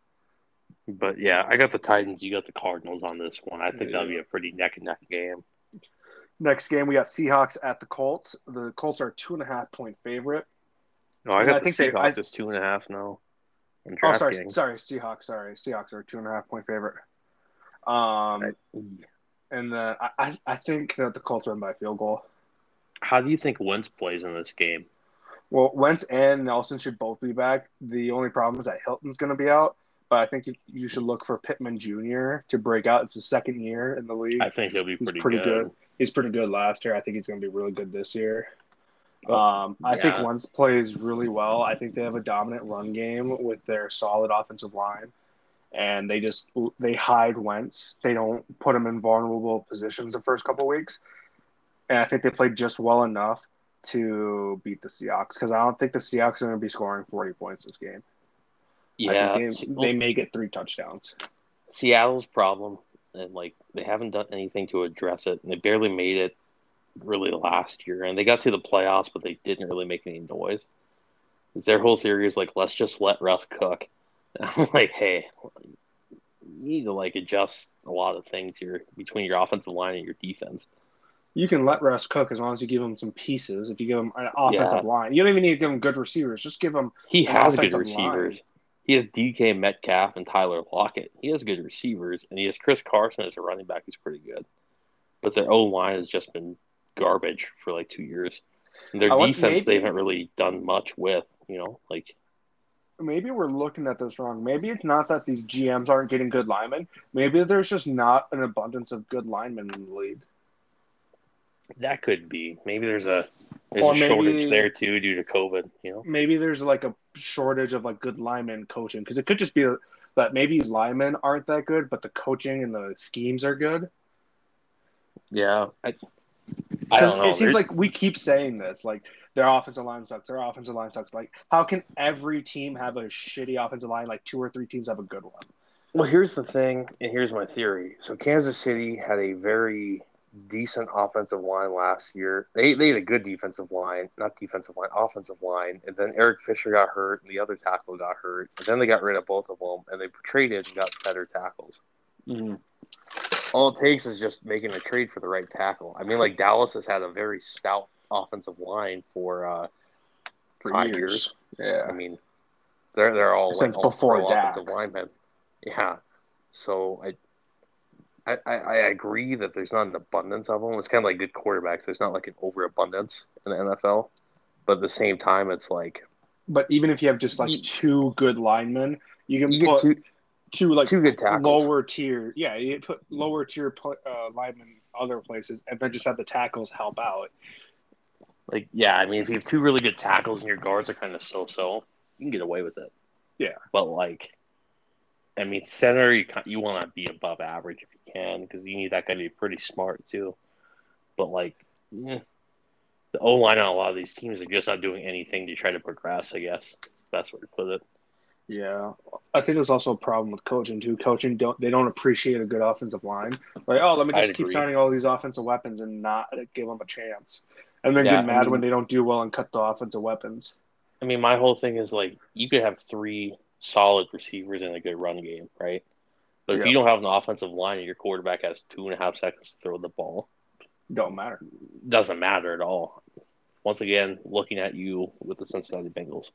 Speaker 1: But yeah, I got the Titans. You got the Cardinals on this one. I think that'll be a pretty neck and neck game.
Speaker 2: Next game, we got Seahawks at the Colts. The Colts are a 2.5-point favorite.
Speaker 1: No, I got the Seahawks as 2.5 now.
Speaker 2: Sorry, Seahawks. Seahawks are a 2.5-point favorite. And then I think that the Colts win by field goal.
Speaker 1: How do you think Wentz plays in this game?
Speaker 2: Well, Wentz and Nelson should both be back. The only problem is that Hilton's going to be out. But I think you should look for Pittman Jr. to break out. It's his second year in the
Speaker 1: I
Speaker 2: league.
Speaker 1: think he'll be
Speaker 2: He's
Speaker 1: pretty
Speaker 2: pretty good.
Speaker 1: good.
Speaker 2: He's pretty good last year. I think he's going to be really good this year.
Speaker 1: Oh,
Speaker 2: I think
Speaker 1: yeah.
Speaker 2: Wentz plays really well. I think they have a dominant run game with their solid offensive line, and they hide Wentz. They don't put him in vulnerable positions the first couple weeks, and I think they played just well enough to beat the Seahawks because I don't think the Seahawks are going to be scoring 40 points this game. I think
Speaker 1: Yeah.
Speaker 2: they may get 3 touchdowns.
Speaker 1: Seattle's problem, and like they haven't done anything to address it, and they barely made it really last year, and they got to the playoffs, but they didn't really make any noise. Their whole theory is like, let's just let Russ cook. And I'm like, hey, you need to like adjust a lot of things here between your offensive line and your defense.
Speaker 2: You can let Russ cook as long as you give him some pieces. If you give him an
Speaker 1: Yeah,
Speaker 2: offensive line, you don't even need to give him good receivers. Just give him
Speaker 1: he
Speaker 2: an
Speaker 1: has good
Speaker 2: offensive line.
Speaker 1: receivers. He has DK Metcalf and Tyler Lockett. He has good receivers, and he has Chris Carson as a running back who's pretty good. But their O line has just been garbage for like 2 years. And their
Speaker 2: I want
Speaker 1: defense, they
Speaker 2: maybe
Speaker 1: haven't really done much with. Like
Speaker 2: maybe we're looking at this wrong. Maybe it's not that these GMs aren't getting good linemen. Maybe there's just not an abundance of good linemen in the league.
Speaker 1: that could be. Maybe there's
Speaker 2: Or
Speaker 1: a shortage
Speaker 2: maybe
Speaker 1: there too due to COVID.
Speaker 2: maybe there's like a shortage of like good lineman coaching because it could just be that maybe linemen aren't that good, but the coaching and the schemes are good.
Speaker 1: Yeah, I
Speaker 2: Because
Speaker 1: don't
Speaker 2: it
Speaker 1: know.
Speaker 2: seems like we keep saying this, like their offensive line sucks, their offensive line sucks. Like, how can every team have a shitty offensive line? Like 2 or 3 teams have a good one.
Speaker 1: Well, here's the thing, and here's my theory. So Kansas City had a very decent offensive line last year. They had a good defensive line, not defensive line, offensive line. And then Eric Fisher got hurt, and the other tackle got hurt. And then they got rid of both of them, and they traded and got better tackles.
Speaker 2: Mm-hmm.
Speaker 1: All it takes is just making a trade for the right tackle. I mean, like Dallas has had a very stout offensive line for
Speaker 2: For
Speaker 1: 5 years.
Speaker 2: Yeah.
Speaker 1: I mean, they're all like
Speaker 2: Since
Speaker 1: all
Speaker 2: before
Speaker 1: pro
Speaker 2: Dak.
Speaker 1: offensive linemen. Yeah. So I agree that there's not an abundance of them. It's kind of like good quarterbacks. There's not like an overabundance in the NFL, but at the same time, it's like
Speaker 2: But even if you have just like
Speaker 1: you,
Speaker 2: 2 good linemen, you can
Speaker 1: you get
Speaker 2: put two like
Speaker 1: two good tackles.
Speaker 2: lower tier. Yeah, you put lower tier linemen other places, and then just have the tackles help out.
Speaker 1: Like yeah, I mean, if you have two really good tackles and your guards are kind of so, you can get away with it.
Speaker 2: Yeah.
Speaker 1: But like, I mean, center you want to be above average if you can because you need that guy to be pretty smart too. But like, the O line on a lot of these teams are just not doing anything to try to progress. I guess it's the best way to put it.
Speaker 2: Yeah, I think there's also a problem with coaching too. Coaching don't appreciate a good offensive line. Like, oh, let me
Speaker 1: I'd
Speaker 2: just keep
Speaker 1: agree.
Speaker 2: signing all these offensive weapons and not give them a chance, and then get
Speaker 1: Yeah,
Speaker 2: mad when they don't do well and cut the offensive weapons.
Speaker 1: I mean, my whole thing is like you could have three solid receivers in a good run game, right? But if
Speaker 2: Yeah,
Speaker 1: you don't have an offensive line and your quarterback has 2.5 seconds to throw the ball,
Speaker 2: don't matter.
Speaker 1: doesn't matter at all. Once again, looking at you with the Cincinnati Bengals.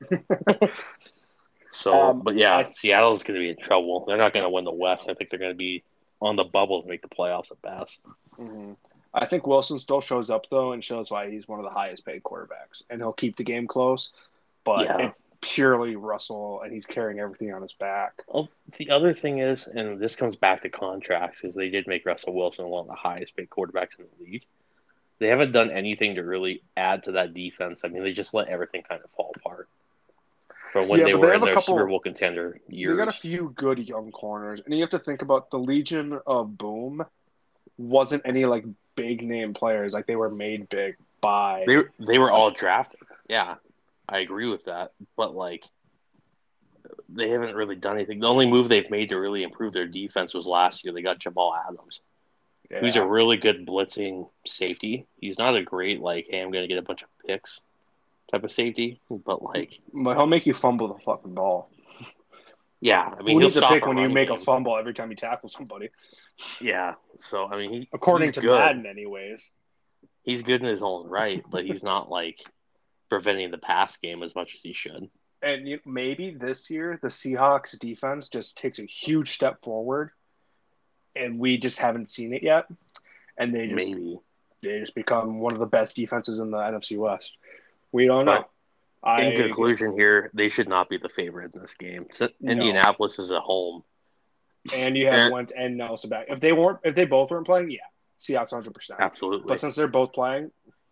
Speaker 1: So, but yeah,
Speaker 2: I
Speaker 1: Seattle's going to be in trouble. They're not going to win the West. I think they're going to be on the bubble to make the playoffs at best.
Speaker 2: mhm. I think Wilson still shows up though and shows why he's one of the highest paid quarterbacks, and he'll keep the game close. But
Speaker 1: Yeah.
Speaker 2: it's purely Russell, and he's carrying everything on his back.
Speaker 1: Well, the other thing is, and this comes back to contracts, because they did make Russell Wilson one of the highest paid quarterbacks in the league. They haven't done anything to really add to that defense. I mean, they just let everything kind of fall apart from when
Speaker 2: Yeah,
Speaker 1: they
Speaker 2: but they
Speaker 1: were in
Speaker 2: have a
Speaker 1: their Super
Speaker 2: couple.
Speaker 1: Bowl contender
Speaker 2: They got a
Speaker 1: years.
Speaker 2: few good young corners, and you have to think about the Legion of Boom wasn't any like big name players. Like they were made big by.
Speaker 1: They were all drafted. Yeah, I agree with that. But like, they haven't really done anything. The only move they've made to really improve their defense was last year. They got Jamal Adams, who's a
Speaker 2: Yeah,
Speaker 1: really good blitzing safety. He's not a great like, hey, I'm going to get a bunch of picks type of safety, but like,
Speaker 2: but he'll make you fumble the fucking ball.
Speaker 1: yeah, I mean,
Speaker 2: Who
Speaker 1: he'll
Speaker 2: needs a
Speaker 1: stop
Speaker 2: pick
Speaker 1: a
Speaker 2: when you
Speaker 1: run
Speaker 2: make a
Speaker 1: game.
Speaker 2: fumble every time you tackle somebody?
Speaker 1: Yeah, so I mean, he's
Speaker 2: According to
Speaker 1: good.
Speaker 2: Madden, anyways.
Speaker 1: He's good in his own right, but he's not like preventing the pass game as much as he should.
Speaker 2: And maybe this year the Seahawks defense just takes a huge step forward, and we just haven't seen it yet. And
Speaker 1: Maybe,
Speaker 2: they just become one of the best defenses in the NFC West. We don't
Speaker 1: but
Speaker 2: know.
Speaker 1: In conclusion here, they should not be the favorite in this game.
Speaker 2: No.
Speaker 1: Indianapolis is at home.
Speaker 2: And you have Wentz and Nelson back. If they both weren't playing, yeah, Seahawks 100%.
Speaker 1: Absolutely.
Speaker 2: But since they're both playing,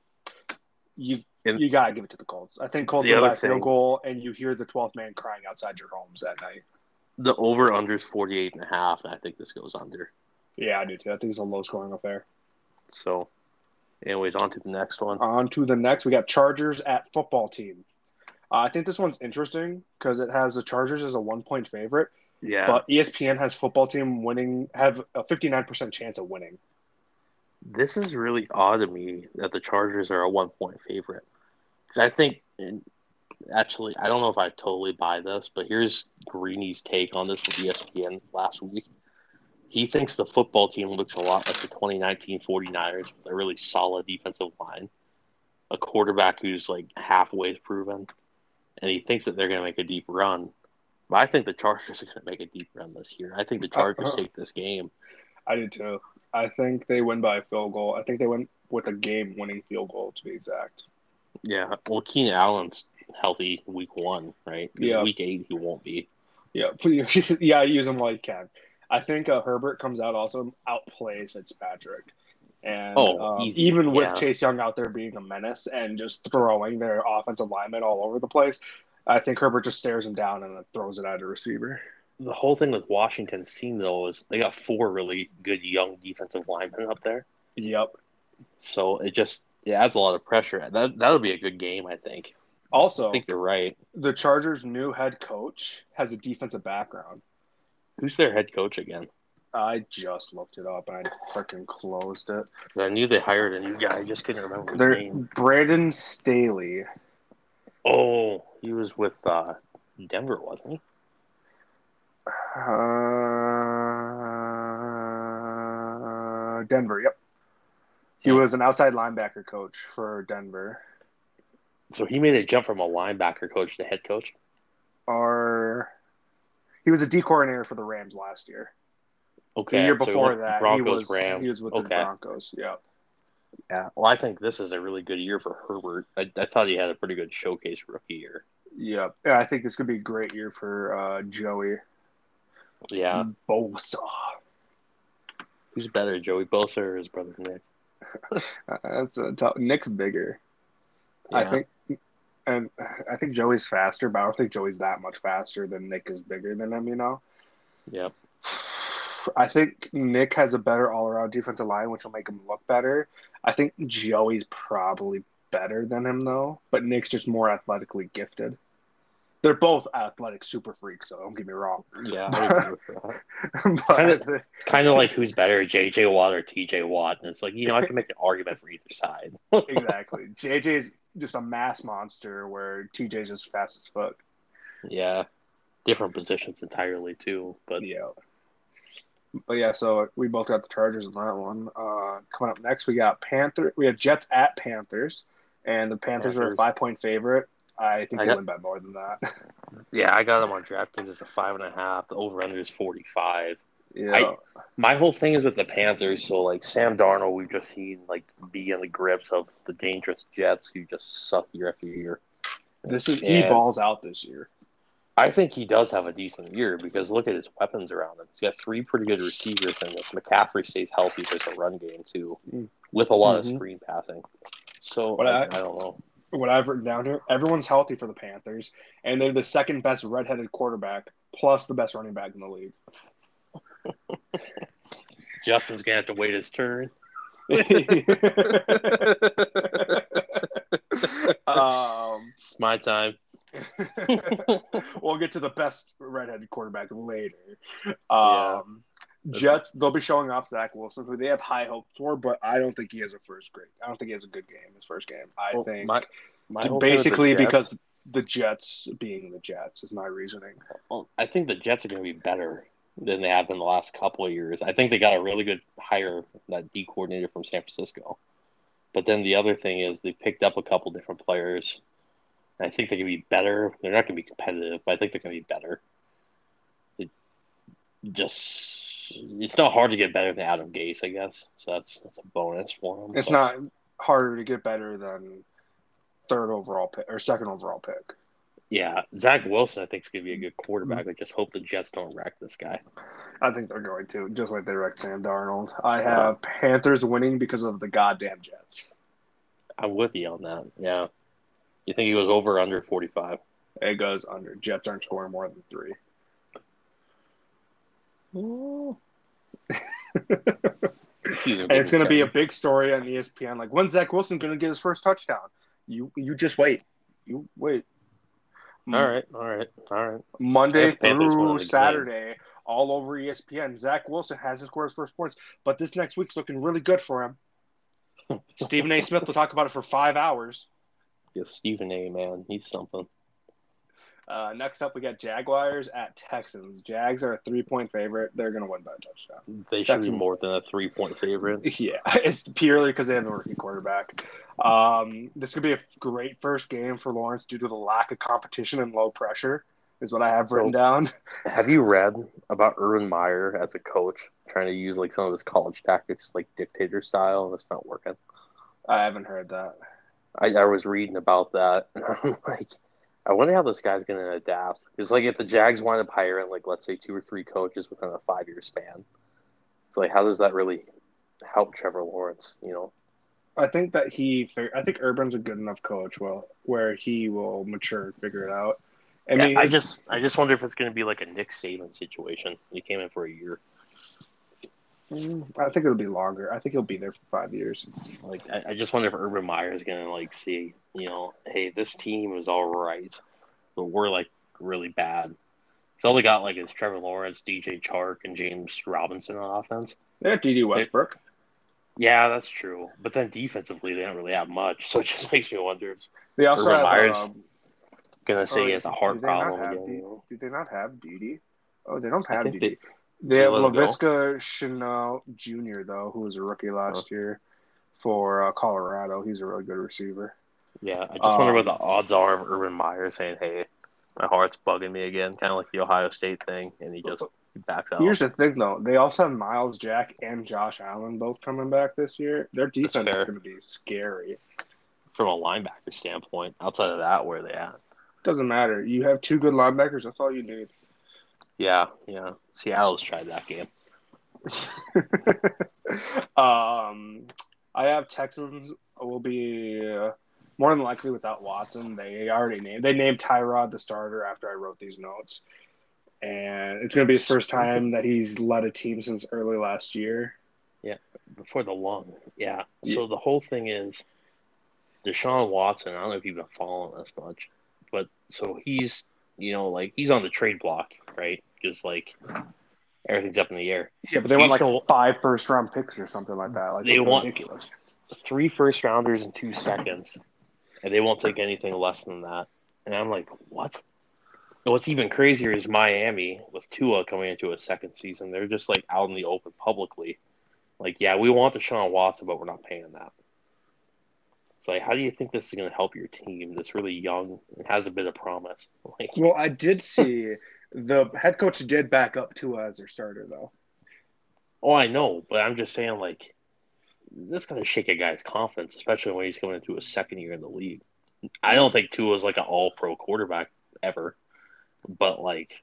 Speaker 2: you gotta give it to the Colts. I think Colts will buy a field goal, and you hear the 12th man crying outside your homes at night.
Speaker 1: The over/under is 48.5. I think this goes under.
Speaker 2: Yeah, I do too. I think it's a low-scoring affair.
Speaker 1: So, anyways, on to the next one.
Speaker 2: On to the next, we got Chargers at football team. I think this one's interesting because it has the Chargers as a 1-point favorite.
Speaker 1: Yeah.
Speaker 2: But ESPN has football team have a 59% chance of winning.
Speaker 1: This is really odd to me that the Chargers are a 1-point favorite. Because I think, actually, I don't know if I totally buy this, but here's Greeny's take on this with ESPN last week. He thinks the football team looks a lot like the 2019 49ers with a really solid defensive line, a quarterback who's like halfway proven, and he thinks that they're going to make a deep run. But I think the Chargers are going to make a deep run this year. I think the Chargers take this game.
Speaker 2: I do too. I think they win by a field goal. I think they win with a game-winning field goal, to be exact.
Speaker 1: Yeah. Well, Keenan Allen's healthy week 1, right?
Speaker 2: Yeah.
Speaker 1: Week 8, he won't be.
Speaker 2: Yeah. Yeah, use him while you can. I think Herbert comes out also outplays Fitzpatrick. And even with Chase Young out there being a menace and just throwing their offensive linemen all over the place, I think Herbert just stares him down and then throws it at a receiver.
Speaker 1: The whole thing with Washington's team, though, is they got 4 really good young defensive linemen up there.
Speaker 2: Yep.
Speaker 1: So it adds a lot of pressure. That'll be a good game, I think.
Speaker 2: Also,
Speaker 1: I think you're right.
Speaker 2: The Chargers' new head coach has a defensive background.
Speaker 1: Who's their head coach again?
Speaker 2: I just looked it up and I freaking closed it.
Speaker 1: I knew they hired a new guy. I just couldn't remember his name.
Speaker 2: Brandon Staley.
Speaker 1: Oh, he was with Denver, wasn't he?
Speaker 2: Denver, yep. He was an outside linebacker coach for Denver.
Speaker 1: So he made a jump from a linebacker coach to head coach?
Speaker 2: He was a D coordinator for the Rams last year.
Speaker 1: Okay.
Speaker 2: The year before that,
Speaker 1: Broncos,
Speaker 2: he was with the Broncos. Yeah.
Speaker 1: Yeah. Well, I think this is a really good year for Herbert. I thought he had a pretty good showcase rookie year.
Speaker 2: Yeah. I think this could be a great year for Joey.
Speaker 1: Yeah.
Speaker 2: Bosa.
Speaker 1: Who's better, Joey Bosa or his brother Nick?
Speaker 2: That's a tough. Nick's bigger.
Speaker 1: Yeah.
Speaker 2: I think Joey's faster, but I don't think Joey's that much faster than Nick is bigger than him,
Speaker 1: Yep.
Speaker 2: I think Nick has a better all-around defensive line, which will make him look better. I think Joey's probably better than him, though, but Nick's just more athletically gifted. They're both athletic super freaks, so don't get me wrong.
Speaker 1: Yeah, I agree with that. It's kind of like who's better, J.J. Watt or T.J. Watt, and it's like, I can make an argument for either side.
Speaker 2: Exactly. J.J.'s just a mass monster, where T.J.'s just fast as fuck.
Speaker 1: Yeah. Different positions entirely, too. But
Speaker 2: yeah, so we both got the Chargers in that one. Coming up next, we got We have Jets at Panthers, and the Panthers are a 5-point favorite. I think they win by more than that.
Speaker 1: Yeah, I got them on DraftKings. It's a 5.5. The over/under is 45.
Speaker 2: Yeah.
Speaker 1: My whole thing is with the Panthers. So, like, Sam Darnold, we've just seen, like, be in the grips of the dangerous Jets who just suck year after year.
Speaker 2: He balls out this year.
Speaker 1: I think he does have a decent year because look at his weapons around him. He's got 3 pretty good receivers, and if McCaffrey stays healthy, there's a run game, too, with a lot of screen passing. So, I don't know.
Speaker 2: What I've written down here, everyone's healthy for the Panthers, and they're the second best redheaded quarterback, plus the best running back in the league.
Speaker 1: Justin's going to have to wait his turn.
Speaker 2: It's
Speaker 1: my time.
Speaker 2: We'll get to the best redheaded quarterback later.
Speaker 1: Jets,
Speaker 2: they'll be showing off Zach Wilson, who they have high hopes for, but I don't think he has I don't think he has a good game his first game. I think
Speaker 1: my
Speaker 2: basically because the Jets being the Jets is my reasoning.
Speaker 1: Well, I think the Jets are going to be better than they have been the last couple of years. I think they got a really good hire, that D coordinator from San Francisco. But then the other thing is they picked up a couple different players. I think they can be better. They're not going to be competitive, but I think they're going to be better. It's not hard to get better than Adam Gase, I guess. So that's a bonus for them.
Speaker 2: It's not harder to get better than third overall pick or second overall pick.
Speaker 1: Yeah, Zach Wilson, I think, is going to be a good quarterback. I just hope the Jets don't wreck this guy.
Speaker 2: I think they're going to, just like they wrecked Sam Darnold. I have Panthers winning because of the goddamn Jets.
Speaker 1: I'm with you on that. Yeah. You think he goes over or under 45?
Speaker 2: It goes under. Jets aren't scoring more than 3. And it's going to be a big story on ESPN. Like, when's Zach Wilson going to get his first touchdown? You just wait. You wait.
Speaker 1: All right.
Speaker 2: Monday through Saturday, all over ESPN. Zach Wilson hasn't scored his first points, but this next week's looking really good for him. Stephen A. Smith will talk about it for 5 hours.
Speaker 1: Yeah, Stephen A., man. He's something.
Speaker 2: Next up, we got Jaguars at Texans. Jags are a 3-point favorite. They're going to win by a touchdown.
Speaker 1: They should be more than a 3-point favorite.
Speaker 2: Yeah, it's purely because they have a rookie quarterback. This could be a great first game for Lawrence due to the lack of competition and low pressure, is what I have written down.
Speaker 1: Have you read about Urban Meyer as a coach trying to use like some of his college tactics, like dictator style, and it's not working?
Speaker 2: I haven't heard that.
Speaker 1: I was reading about that, and I'm like, I wonder how this guy's going to adapt. Because, like, if the Jags wind up hiring, like, let's say 2 or 3 coaches within a 5-year span, it's like, how does that really help Trevor Lawrence, you know?
Speaker 2: I think that I think Urban's a good enough coach where he will mature and figure it out.
Speaker 1: I just wonder if it's going to be like a Nick Saban situation. He came in for a year.
Speaker 2: I think it'll be longer. I think he'll be there for 5 years.
Speaker 1: Like, I just wonder if Urban Meyer is going to, like, see, you know, hey, this team is all right, but we're, like, really bad. So all they got, like, is Trevor Lawrence, DJ Chark, and James Robinson on offense.
Speaker 2: They have D.D. Westbrook.
Speaker 1: Yeah, that's true. But then defensively, they don't really have much. So it just makes me wonder if
Speaker 2: they also
Speaker 1: Urban
Speaker 2: have,
Speaker 1: Meyer's going to say he has a heart problem
Speaker 2: again. Do they not have D.D.? Oh, they don't have D.D.
Speaker 1: They
Speaker 2: have Laviska Shenault Jr., though, who was a rookie last year for Colorado. He's a really good receiver.
Speaker 1: Yeah, I just wonder what the odds are of Urban Meyer saying, hey, my heart's bugging me again, kind of like the Ohio State thing, and he just backs out.
Speaker 2: Here's the thing, though. They also have Miles Jack and Josh Allen both coming back this year. Their defense is going to be scary.
Speaker 1: From a linebacker standpoint, outside of that, where are they at?
Speaker 2: Doesn't matter. You have 2 good linebackers. That's all you need.
Speaker 1: Yeah. Seattle's tried that game.
Speaker 2: I have Texans will be more than likely without Watson. They named Tyrod the starter after I wrote these notes. And it's going to be his first time that he's led a team since early last year.
Speaker 1: Yeah, before the lung. Yeah. So the whole thing is Deshaun Watson. I don't know if you've been following this much, but so he's, you know, like he's on the trade block, right? Because like everything's up in the air.
Speaker 2: Yeah, but they want like 5 first-round picks or something like that. Like
Speaker 1: they want
Speaker 2: ridiculous.
Speaker 1: 3 first-rounders and 2 seconds, and they won't take anything less than that. And I'm like, what? And what's even crazier is Miami with Tua coming into a second season. They're just like out in the open publicly, like, yeah, we want Deshaun Watson, but we're not paying that. So, like, how do you think this is going to help your team that's really young and has a bit of promise? Like,
Speaker 2: well, I did see the head coach did back up Tua as their starter, though.
Speaker 1: Oh, I know, but I'm just saying, like, this is going to shake a guy's confidence, especially when he's coming into his second year in the league. I don't think Tua's like an all-pro quarterback ever, but, like,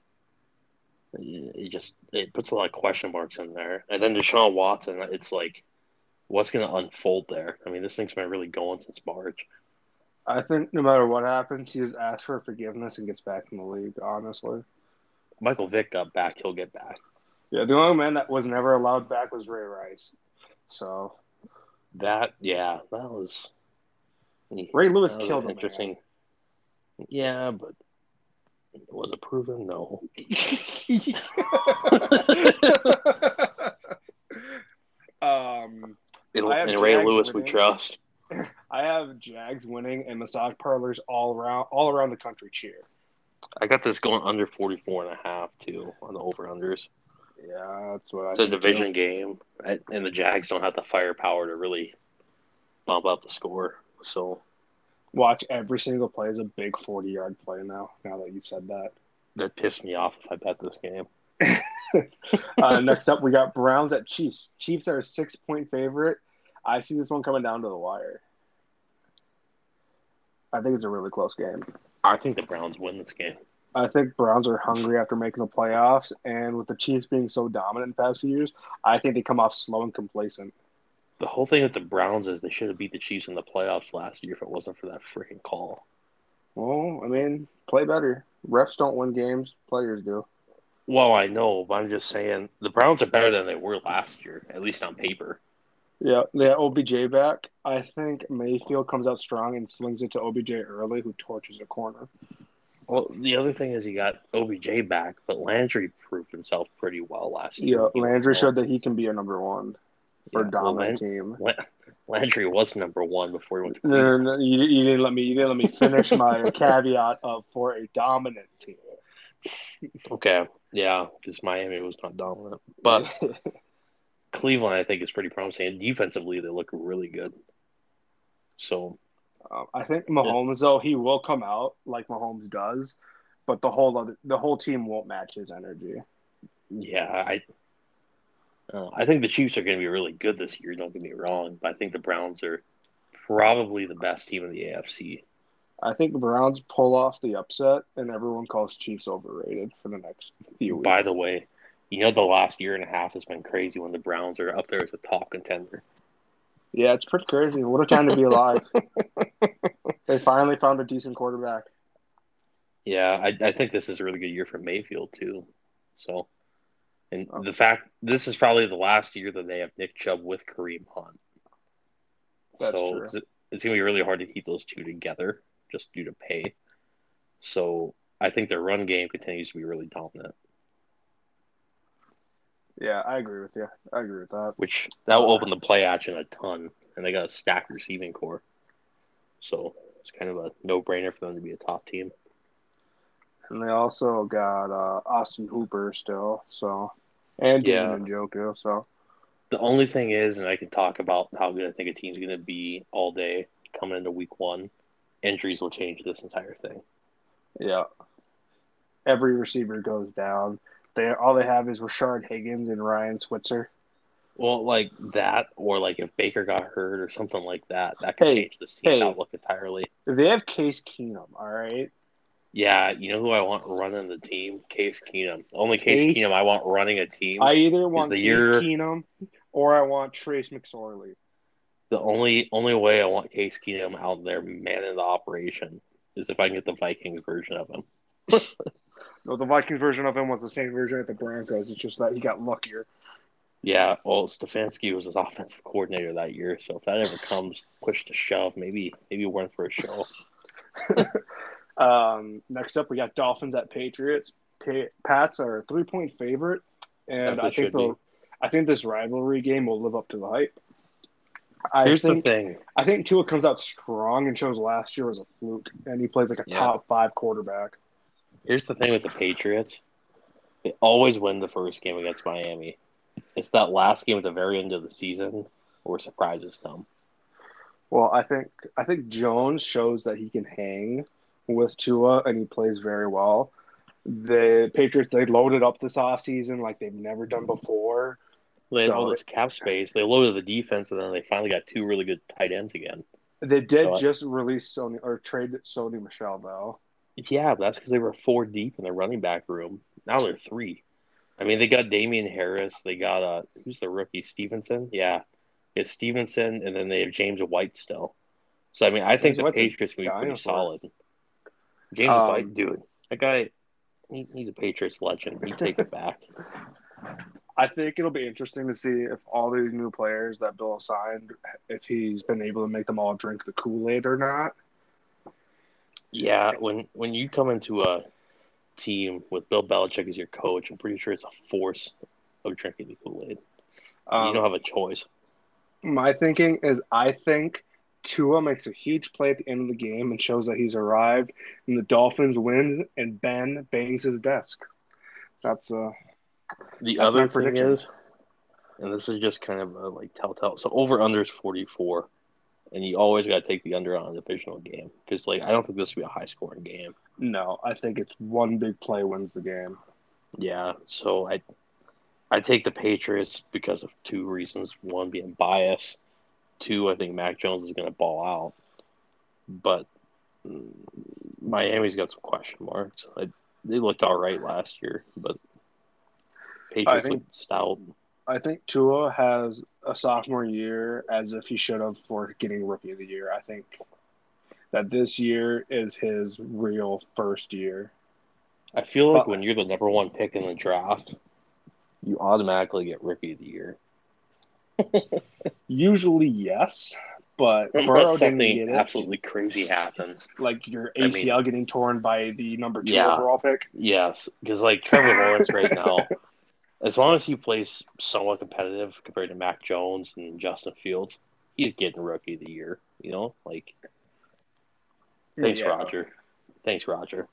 Speaker 1: it puts a lot of question marks in there. And then Deshaun Watson, it's like, what's going to unfold there? I mean, this thing's been really going since March.
Speaker 2: I think no matter what happens, he just asks for forgiveness and gets back in the league, honestly.
Speaker 1: Michael Vick got back. He'll get back.
Speaker 2: Yeah, the only man that was never allowed back was Ray Rice. So
Speaker 1: that was
Speaker 2: Ray Lewis killed him.
Speaker 1: Interesting. Man. Yeah, but was it proven? No. In Ray Lewis, we trust.
Speaker 2: I have Jags winning and massage parlors all around the country cheer.
Speaker 1: I got this going under 44.5 too on the over-unders.
Speaker 2: Yeah, that's what
Speaker 1: it's a division game, right? And the Jags don't have the firepower to really bump up the score. So
Speaker 2: watch every single play is a big 40-yard play now that you've said that.
Speaker 1: That pissed me off if I bet this game.
Speaker 2: Next up, we got Browns at Chiefs. Chiefs are a 6-point favorite. I see this one coming down to the wire. I think it's a really close game.
Speaker 1: I think the Browns win this game.
Speaker 2: I think Browns are hungry after making the playoffs, and with the Chiefs being so dominant in the past few years, I think they come off slow and complacent.
Speaker 1: The whole thing with the Browns is they should have beat the Chiefs in the playoffs last year if it wasn't for that freaking call.
Speaker 2: Well, I mean, play better. Refs don't win games; players do.
Speaker 1: Well, I know, but I'm just saying the Browns are better than they were last year, at least on paper.
Speaker 2: Yeah, they have OBJ back. I think Mayfield comes out strong and slings it to OBJ early, who torches a corner.
Speaker 1: Well, the other thing is he got OBJ back, but Landry proved himself pretty well last year.
Speaker 2: Yeah,
Speaker 1: He went
Speaker 2: Landry
Speaker 1: well.
Speaker 2: showed that he can be a number one for a
Speaker 1: Yeah, well,
Speaker 2: dominant team.
Speaker 1: Landry was number one before he went to
Speaker 2: No, no,
Speaker 1: Cleveland.
Speaker 2: no, you didn't let me. You didn't let me finish my caveat of for a dominant team.
Speaker 1: Okay, yeah, because Miami was not dominant, but Cleveland I think is pretty promising. And defensively, they look really good. So
Speaker 2: I think
Speaker 1: yeah,
Speaker 2: Mahomes though he will come out like Mahomes does, but the whole team won't match his energy.
Speaker 1: yeah, I think the Chiefs are going to be really good this year. Don't get me wrong, but I think the Browns are probably the best team in the AFC.
Speaker 2: I think the Browns pull off the upset, and everyone calls Chiefs overrated for the next few
Speaker 1: By
Speaker 2: weeks.
Speaker 1: the way, you know the last year and a half has been crazy when the Browns are up there as a top contender.
Speaker 2: Yeah, it's pretty crazy. What a time to be alive. They finally found a decent quarterback.
Speaker 1: Yeah, I think this is a really good year for Mayfield too. So, and
Speaker 2: Oh,
Speaker 1: the fact this is probably the last year that they have Nick Chubb with Kareem Hunt.
Speaker 2: that's
Speaker 1: So
Speaker 2: true.
Speaker 1: it's going to be really hard to keep those two together just due to pay. So I think their run game continues to be really dominant,
Speaker 2: Yeah, I agree with you. I agree with that.
Speaker 1: which that will open the play action a ton. And they got a stacked receiving core. So it's kind of a no brainer for them to be a top team.
Speaker 2: And they also got Austin Hooper still, so and David
Speaker 1: Yeah.
Speaker 2: Njoku. So
Speaker 1: The only thing is, and I can talk about how good I think a team's going to be all day coming into week one, injuries will change this entire thing.
Speaker 2: yeah, every receiver goes down. All they have is Rashard Higgins and Ryan Switzer.
Speaker 1: Well, like that, or like if Baker got hurt or something like that, that could
Speaker 2: Hey,
Speaker 1: change this team's
Speaker 2: hey,
Speaker 1: outlook entirely.
Speaker 2: they have Case Keenum. All right,
Speaker 1: Yeah, you know who I want running the team? Case Keenum. The only Case
Speaker 2: Case.
Speaker 1: Keenum I want running a team
Speaker 2: I either
Speaker 1: is
Speaker 2: want
Speaker 1: the
Speaker 2: Case
Speaker 1: year.
Speaker 2: Keenum or I want Trace McSorley.
Speaker 1: The only way I want Case Keenum out there manning the operation is if I can get the Vikings version of him.
Speaker 2: No, the Vikings version of him was the same version at the Broncos. It's just that he got luckier.
Speaker 1: Yeah, well, Stefanski was his offensive coordinator that year, so if that ever comes push to shove, maybe we're in for a show.
Speaker 2: Next up, we got Dolphins at Patriots. Pats are a 3-point favorite, and
Speaker 1: As they should be.
Speaker 2: I think this rivalry game will live up to the hype. I
Speaker 1: Here's the
Speaker 2: think
Speaker 1: thing.
Speaker 2: I think Tua comes out strong and shows last year was a fluke, and he plays like a
Speaker 1: Yeah.
Speaker 2: top 5 quarterback.
Speaker 1: Here's the thing with the Patriots. They always win the first game against Miami. It's that last game at the very end of the season where surprises come.
Speaker 2: Well, I think Jones shows that he can hang with Tua, and he plays very well. The Patriots they loaded up this offseason like they've never done before.
Speaker 1: They had all
Speaker 2: So
Speaker 1: this cap space. They loaded the defense, and then they finally got two really good tight ends again.
Speaker 2: they did
Speaker 1: So,
Speaker 2: just release Sony or trade Sony Michelle though.
Speaker 1: yeah, that's because they were four deep in the running back room. Now they're three. I mean, they got Damian Harris. They got who's the rookie? Stevenson. Yeah, it's Stevenson, and then they have James White still. So I mean, I think
Speaker 2: James
Speaker 1: the
Speaker 2: White's a
Speaker 1: Patriots can be pretty
Speaker 2: dinosaur.
Speaker 1: solid. James White,
Speaker 2: Um,
Speaker 1: dude, that guy, he's a Patriots legend. He take it back.
Speaker 2: I think it'll be interesting to see if all these new players that Bill signed, if he's been able to make them all drink the Kool-Aid or not.
Speaker 1: Yeah, when you come into a team with Bill Belichick as your coach, I'm pretty sure it's a force of drinking the Kool-Aid. You don't
Speaker 2: Um,
Speaker 1: have a choice.
Speaker 2: my thinking is I think Tua makes a huge play at the end of the game and shows that he's arrived, and the Dolphins wins, and Ben bangs his desk. That's
Speaker 1: The
Speaker 2: that's my
Speaker 1: other thing
Speaker 2: prediction.
Speaker 1: is, and this is just kind of a like telltale. So over under is 44, and you always got to take the under on a divisional game because like I don't think this will be a high scoring game.
Speaker 2: No, I think it's one big play wins the game.
Speaker 1: Yeah, so I take the Patriots because of two reasons. One being bias. Two, I think Mac Jones is going to ball out. But Miami's got some question marks. They looked all right last year, but
Speaker 2: I
Speaker 1: Patriots
Speaker 2: think
Speaker 1: looked stout.
Speaker 2: I think Tua has a sophomore year as if he should have for getting Rookie of the Year. I think that this year is his real first year.
Speaker 1: I feel like
Speaker 2: But
Speaker 1: when you're the number one pick in the draft, you automatically get Rookie of the Year.
Speaker 2: usually, yes, but
Speaker 1: Unless
Speaker 2: Burrow didn't
Speaker 1: something
Speaker 2: get it.
Speaker 1: absolutely crazy happens.
Speaker 2: Like your
Speaker 1: I mean,
Speaker 2: ACL getting torn by the number two
Speaker 1: yeah,
Speaker 2: overall pick.
Speaker 1: yes, because like Trevor Lawrence right now, as long as he plays somewhat competitive compared to Mac Jones and Justin Fields, he's getting Rookie of the Year. Like thanks,
Speaker 2: Yeah,
Speaker 1: Roger. Thanks, Roger.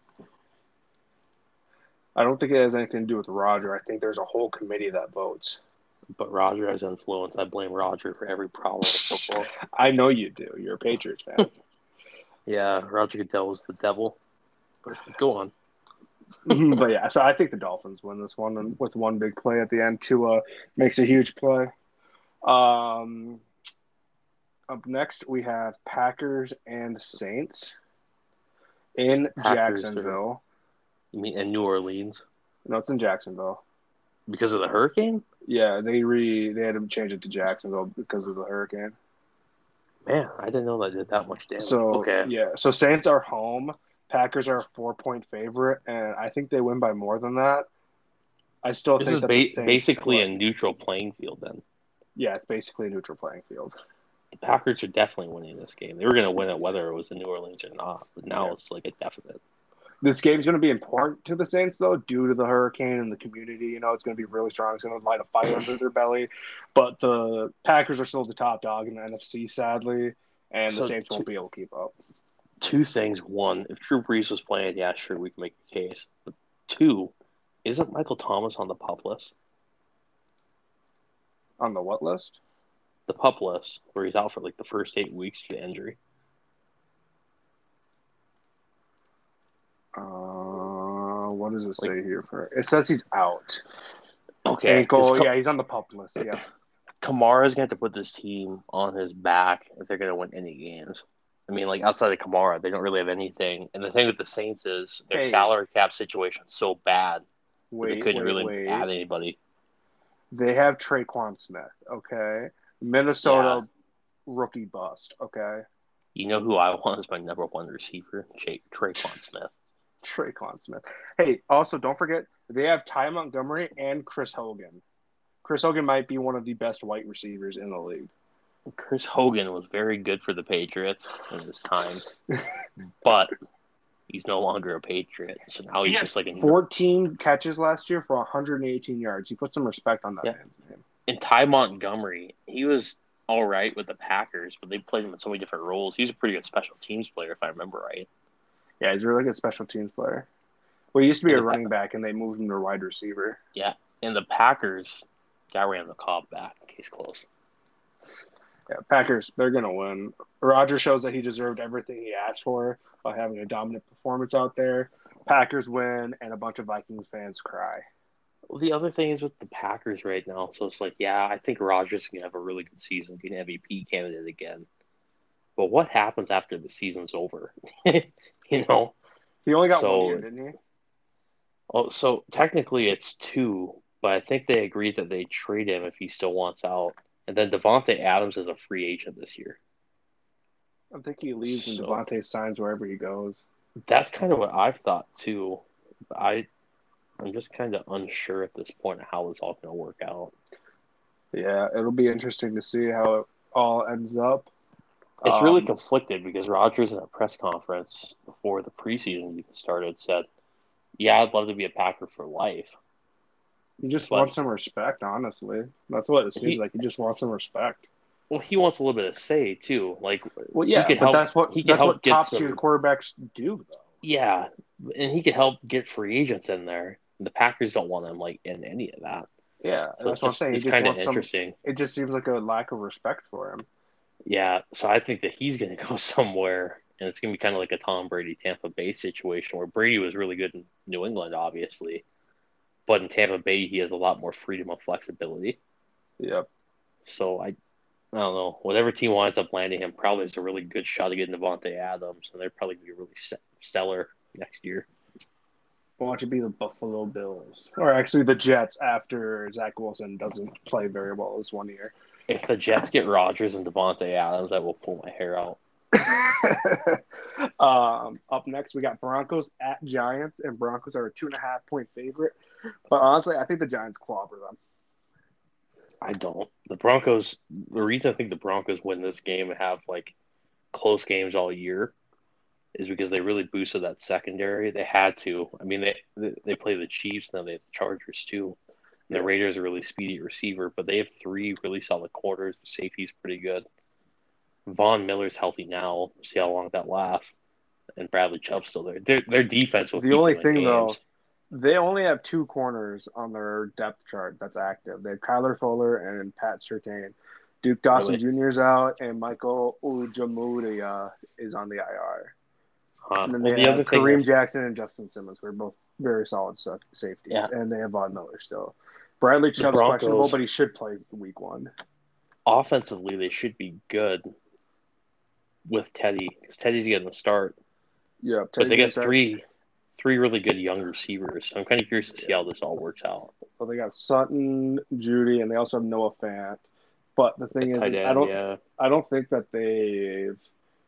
Speaker 2: I don't think it has anything to do with Roger. I think there's a whole committee that votes.
Speaker 1: But Roger has influence. I blame Roger for every problem in football.
Speaker 2: I know you do. You're a Patriots fan.
Speaker 1: Yeah, Roger Goodell was the devil. But go on.
Speaker 2: But yeah, so I think the Dolphins win this one and with one big play at the end. Tua makes a huge play. Um, Up next, we have Packers and Saints in
Speaker 1: Packers are,
Speaker 2: Jacksonville.
Speaker 1: you mean, in New Orleans
Speaker 2: No, it's in Jacksonville.
Speaker 1: because of the hurricane?
Speaker 2: Yeah, they had to change it to Jacksonville because of the hurricane.
Speaker 1: Man, I didn't know that did that much damage.
Speaker 2: So
Speaker 1: Okay,
Speaker 2: yeah, so Saints are home. Packers are a 4-point favorite, and I think they win by more than that. I still
Speaker 1: this
Speaker 2: think
Speaker 1: is
Speaker 2: that the Saints
Speaker 1: basically a
Speaker 2: play.
Speaker 1: neutral playing field. Then
Speaker 2: Yeah, it's basically a neutral playing field.
Speaker 1: the Packers are definitely winning this game. They were going to win it whether it was in New Orleans or not. But now
Speaker 2: Yeah.
Speaker 1: it's like a definite.
Speaker 2: This game's going to be important to the Saints, though, due to the hurricane and the community. It's going to be really strong. It's going to light a fire under their belly. But the Packers are still the top dog in the NFC, sadly, and the
Speaker 1: So
Speaker 2: Saints won't be able to keep up.
Speaker 1: two things. One, if Drew Brees was playing, yeah, sure, we can make a case. But two, isn't Michael Thomas on the pup list?
Speaker 2: On the what list?
Speaker 1: The pup list, where he's out for like the first 8 weeks due to injury.
Speaker 2: What does it
Speaker 1: Like,
Speaker 2: say here for? It says he's out.
Speaker 1: okay,
Speaker 2: Ankle. Yeah, he's on the pup list. Yeah.
Speaker 1: Kamara's going to have to put this team on his back if they're going to win any games. I mean, like outside of Kamara, they don't really have anything. And the thing with the Saints is their salary cap situation is so bad that they couldn't really add anybody.
Speaker 2: They have Traquan Smith. Okay, Minnesota rookie bust. Okay,
Speaker 1: You know who I want as my number one receiver? Traquan Smith.
Speaker 2: Traquan Smith. Hey, also don't forget they have Ty Montgomery and Chris Hogan. Chris Hogan might be one of the best white receivers in the league.
Speaker 1: Chris Hogan was very good for the Patriots in his time, but he's no longer a Patriot. So now he's just like
Speaker 2: 14 catches last year for 118 yards. You put some respect on that man's name.
Speaker 1: And Ty Montgomery, he was all right with the Packers, but they played him in so many different roles. He's a pretty good special teams player, if I remember right.
Speaker 2: Yeah, he's a really good special teams player. Well, he used to be a running back, and they moved him to wide receiver.
Speaker 1: Yeah, and the Packers got Randall Cobb back. Case closed.
Speaker 2: Yeah, Packers, they're going to win. Rodgers shows that he deserved everything he asked for by having a dominant performance out there. Packers win, and a bunch of Vikings fans cry.
Speaker 1: Well, the other thing is with the Packers right now, so it's like, yeah, I think Rodgers can have a really good season, be an MVP candidate again. But what happens after the season's over?
Speaker 2: He only got 1 year, didn't he?
Speaker 1: Oh, so technically it's 2, but I think they agreed that they trade him if he still wants out. And then Devontae Adams is a free agent this year.
Speaker 2: I think he leaves and Devontae signs wherever he goes.
Speaker 1: That's kind of what I've thought too. I'm just kind of unsure at this point how it's all going to work out.
Speaker 2: Yeah, it'll be interesting to see how it all ends up.
Speaker 1: It's really conflicted because Rodgers in a press conference before the preseason even started said, "Yeah, I'd love to be a Packer for life."
Speaker 2: He just wants some respect, honestly. That's what it seems like. He just wants some respect.
Speaker 1: Well, he wants a little bit of say too. Like,
Speaker 2: well, yeah, but that's what top tier quarterbacks do, though.
Speaker 1: Yeah, and he could help get free agents in there. The Packers don't want him like in any of that.
Speaker 2: Yeah, so that's what I'm saying.
Speaker 1: It's kind of interesting.
Speaker 2: It just seems like a lack of respect for him.
Speaker 1: Yeah, so I think that he's going to go somewhere, and it's going to be kind of like a Tom Brady Tampa Bay situation where Brady was really good in New England, obviously, but in Tampa Bay he has a lot more freedom of flexibility.
Speaker 2: Yep.
Speaker 1: So I don't know. Whatever team winds up landing him probably has a really good shot of getting Devontae Adams, and they're probably going to be really stellar next year.
Speaker 2: Watch it be the Buffalo Bills, or actually the Jets after Zach Wilson doesn't play very well this one year.
Speaker 1: If the Jets get Rodgers and Devontae Adams, I will pull my hair out.
Speaker 2: Up next, we got Broncos at Giants, and Broncos are a 2.5-point favorite. But honestly, I think the Giants clobber them.
Speaker 1: I don't. The Broncos. The reason I think the Broncos win this game and have like close games all year is because they really boosted that secondary. They had to. I mean, they play the Chiefs, now they have the Chargers too. And the Raiders are really speedy receiver, but they have 3 really solid quarters. The safety's pretty good. Von Miller's healthy now. We'll see how long that lasts. And Bradley Chubb's still there. Their defense will
Speaker 2: The
Speaker 1: keep
Speaker 2: only
Speaker 1: them in
Speaker 2: thing,
Speaker 1: games.
Speaker 2: though, they only have 2 corners on their depth chart that's active. They have Kyler Fuller and Pat Surtain. Duke Dawson Jr. is out, and Michael Ujamudia is on the IR. And then they have Kareem Jackson and Justin Simmons, who are both very solid safeties. Yeah. And they have Von Miller still. Bradley Chubb's questionable, but he should play week 1.
Speaker 1: Offensively, they should be good with Teddy, because Teddy's getting the start.
Speaker 2: Yeah,
Speaker 1: but they got three really good young receivers. So I'm kind of curious to see how this all works out.
Speaker 2: Well, they got Sutton, Judy, and they also have Noah Fant. But the thing is, I don't think that they've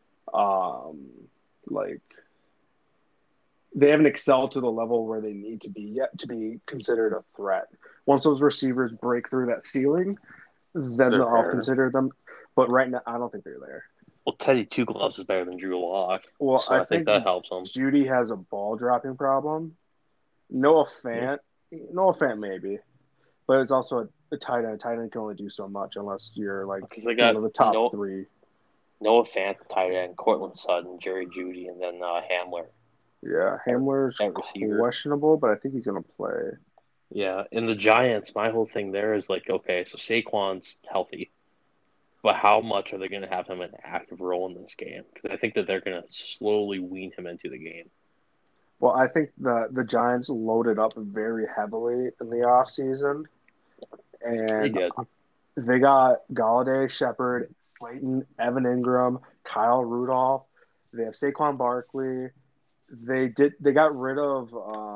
Speaker 2: they haven't excelled to the level where they need to be yet to be considered a threat. Once those receivers break through that ceiling, then I'll consider them. But right now, I don't think they're there.
Speaker 1: Well, Teddy Two Gloves is better than Drew Lock.
Speaker 2: Well,
Speaker 1: so I think that helps him.
Speaker 2: Judy has a ball dropping problem. Noah Fant maybe, but it's also a tight end. Tight end can only do so much unless you're like one of the top 3.
Speaker 1: Noah Fant, tight end, Cortland Sutton, Jerry Judy, and then Hamler.
Speaker 2: Yeah, Hamler's questionable, but I think he's going to play.
Speaker 1: Yeah, in the Giants, my whole thing there is like, okay, so Saquon's healthy, but how much are they going to have him in an active role in this game? Because I think that they're going to slowly wean him into the game.
Speaker 2: Well, I think the Giants loaded up very heavily in the offseason. And
Speaker 1: they did.
Speaker 2: They got Galladay, Shepard, Slayton, Evan Ingram, Kyle Rudolph. They have Saquon Barkley. They got rid of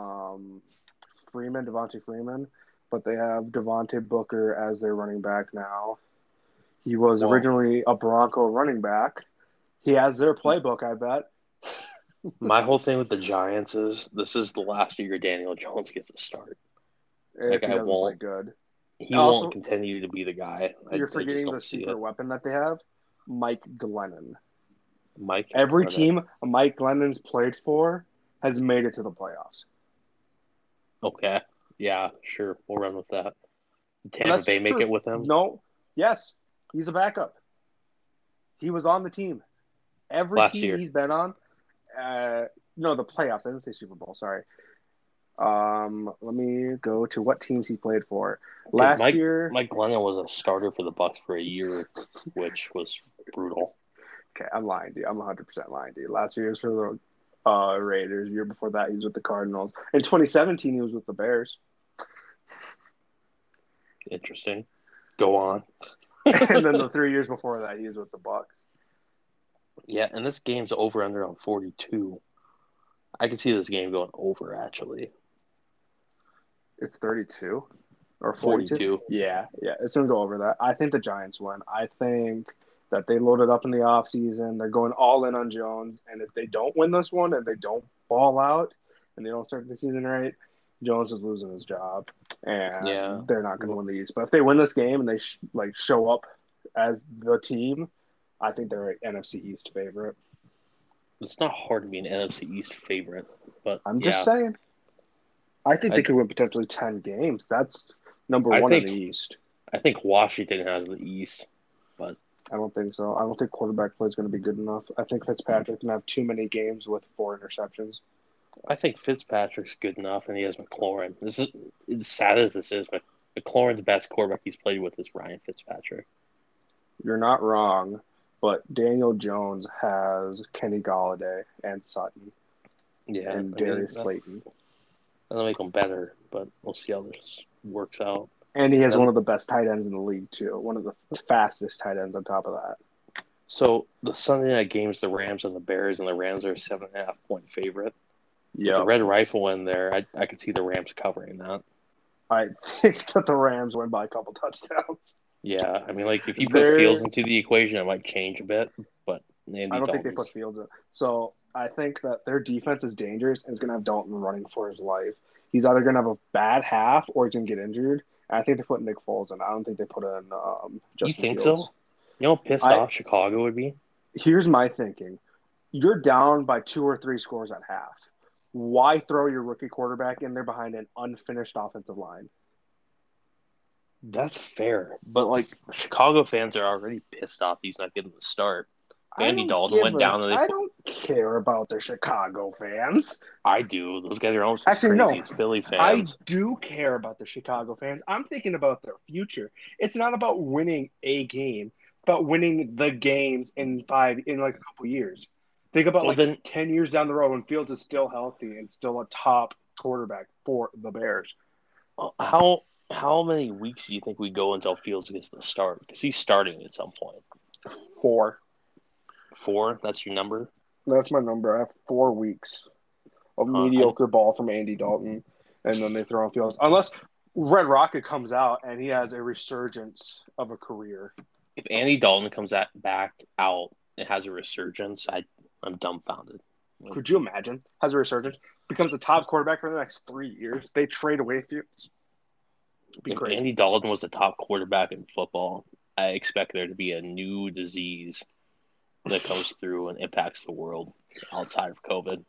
Speaker 2: Devontae Freeman, but they have Devontae Booker as their running back now. He was originally a Bronco running back. He has their playbook, I bet.
Speaker 1: My whole thing with the Giants is this is the last year Daniel Jones gets a start.
Speaker 2: If he doesn't play good.
Speaker 1: He won't continue to be the guy.
Speaker 2: You're forgetting the secret weapon that they have, Mike Glennon. Every team Mike Glennon's played for has made it to the playoffs.
Speaker 1: Okay. Yeah, sure. We'll run with that. Did Tampa Bay make it with him?
Speaker 2: No. Yes. He's a backup. He was on the team. Every team he's been on. No, the playoffs. I didn't say Super Bowl. Sorry. Let me go to what teams he played for. Last year,
Speaker 1: Mike Glennon was a starter for the Bucs for a year, which was brutal.
Speaker 2: Okay, I'm lying to you. I'm 100% lying to you. Last year he was for the Raiders. Year before that, he was with the Cardinals. In 2017, he was with the Bears.
Speaker 1: Interesting. Go on.
Speaker 2: And then the 3 years before that, he was with the Bucs.
Speaker 1: Yeah, and this game's over under on 42. I can see this game going over, actually.
Speaker 2: It's 32 or 42? Yeah, it's going to go over that. I think the Giants win. I think that they loaded up in the offseason. They're going all in on Jones. And if they don't win this one and they don't ball out and they don't start the season right, Jones is losing his job. And they're not going to win the East. But if they win this game and they show up as the team, I think they're an NFC East favorite.
Speaker 1: It's not hard to be an NFC East favorite, but
Speaker 2: I'm just saying. I think they could win potentially 10 games. That's number one in the East.
Speaker 1: I think Washington has the East, but
Speaker 2: I don't think so. I don't think quarterback play is going to be good enough. I think Fitzpatrick can have too many games with 4 interceptions.
Speaker 1: I think Fitzpatrick's good enough, and he has McLaurin. This is as sad as this is, but McLaurin's best quarterback he's played with is Ryan Fitzpatrick.
Speaker 2: You're not wrong, but Daniel Jones has Kenny Galladay and Sutton. And Darius Slayton.
Speaker 1: That'll make them better, but we'll see how this works out.
Speaker 2: And he has
Speaker 1: And
Speaker 2: one of the best tight ends in the league, too. One of the fastest tight ends on top of that.
Speaker 1: so the Sunday night games, the Rams and the Bears, and the Rams are a 7.5 point favorite. With the
Speaker 2: Yep.
Speaker 1: Red Rifle in there, I could see the Rams covering that.
Speaker 2: I think that the Rams win by a couple touchdowns.
Speaker 1: Yeah, I mean, like if you put Fields
Speaker 2: They're,
Speaker 1: into the equation, it might change a bit. But
Speaker 2: I
Speaker 1: Andy
Speaker 2: don't think they put
Speaker 1: Dalton's.
Speaker 2: Fields in. So I think that their defense is dangerous and is going to have Dalton running for his life. He's either going to have a bad half or he's going to get injured. And I think they put Nick Foles in. I don't think they put in
Speaker 1: You
Speaker 2: Justin
Speaker 1: think so?
Speaker 2: Fields.
Speaker 1: You know how pissed
Speaker 2: I
Speaker 1: off Chicago would be?
Speaker 2: Here's my thinking. You're down by 2 or 3 scores at half. Why throw your rookie quarterback in there behind an unfinished offensive line?
Speaker 1: That's fair. But, like, Chicago fans are already pissed off he's not getting the start. Andy Dalton went down and they
Speaker 2: I
Speaker 1: put.
Speaker 2: don't care about the Chicago fans.
Speaker 1: I do. Those guys are almost as
Speaker 2: Actually,
Speaker 1: crazy
Speaker 2: no.
Speaker 1: as Philly
Speaker 2: I
Speaker 1: fans.
Speaker 2: do care about the Chicago fans. I'm thinking about their future. It's not about winning a game, but winning the games in like a couple years. Think about
Speaker 1: Well,
Speaker 2: like
Speaker 1: then,
Speaker 2: 10 years down the road when Fields is still healthy and still a top quarterback for the Bears.
Speaker 1: how many weeks do you think we go until Fields gets the start? Because he's starting at some point.
Speaker 2: 4.
Speaker 1: 4, that's your number?
Speaker 2: That's my number. I have 4 weeks of
Speaker 1: Huh.
Speaker 2: mediocre ball from Andy Dalton, and then they throw on Fields. Unless Red Rocket comes out and he has a resurgence of a career.
Speaker 1: If Andy Dalton comes back out and has a resurgence, I'm dumbfounded. Like,
Speaker 2: Could you imagine? Has a resurgence, becomes a top quarterback for the next 3 years. They trade away Fields. It'd be
Speaker 1: if
Speaker 2: crazy.
Speaker 1: Andy Dalton was the top quarterback in football, I expect there to be a new disease that comes through and impacts the world outside of COVID.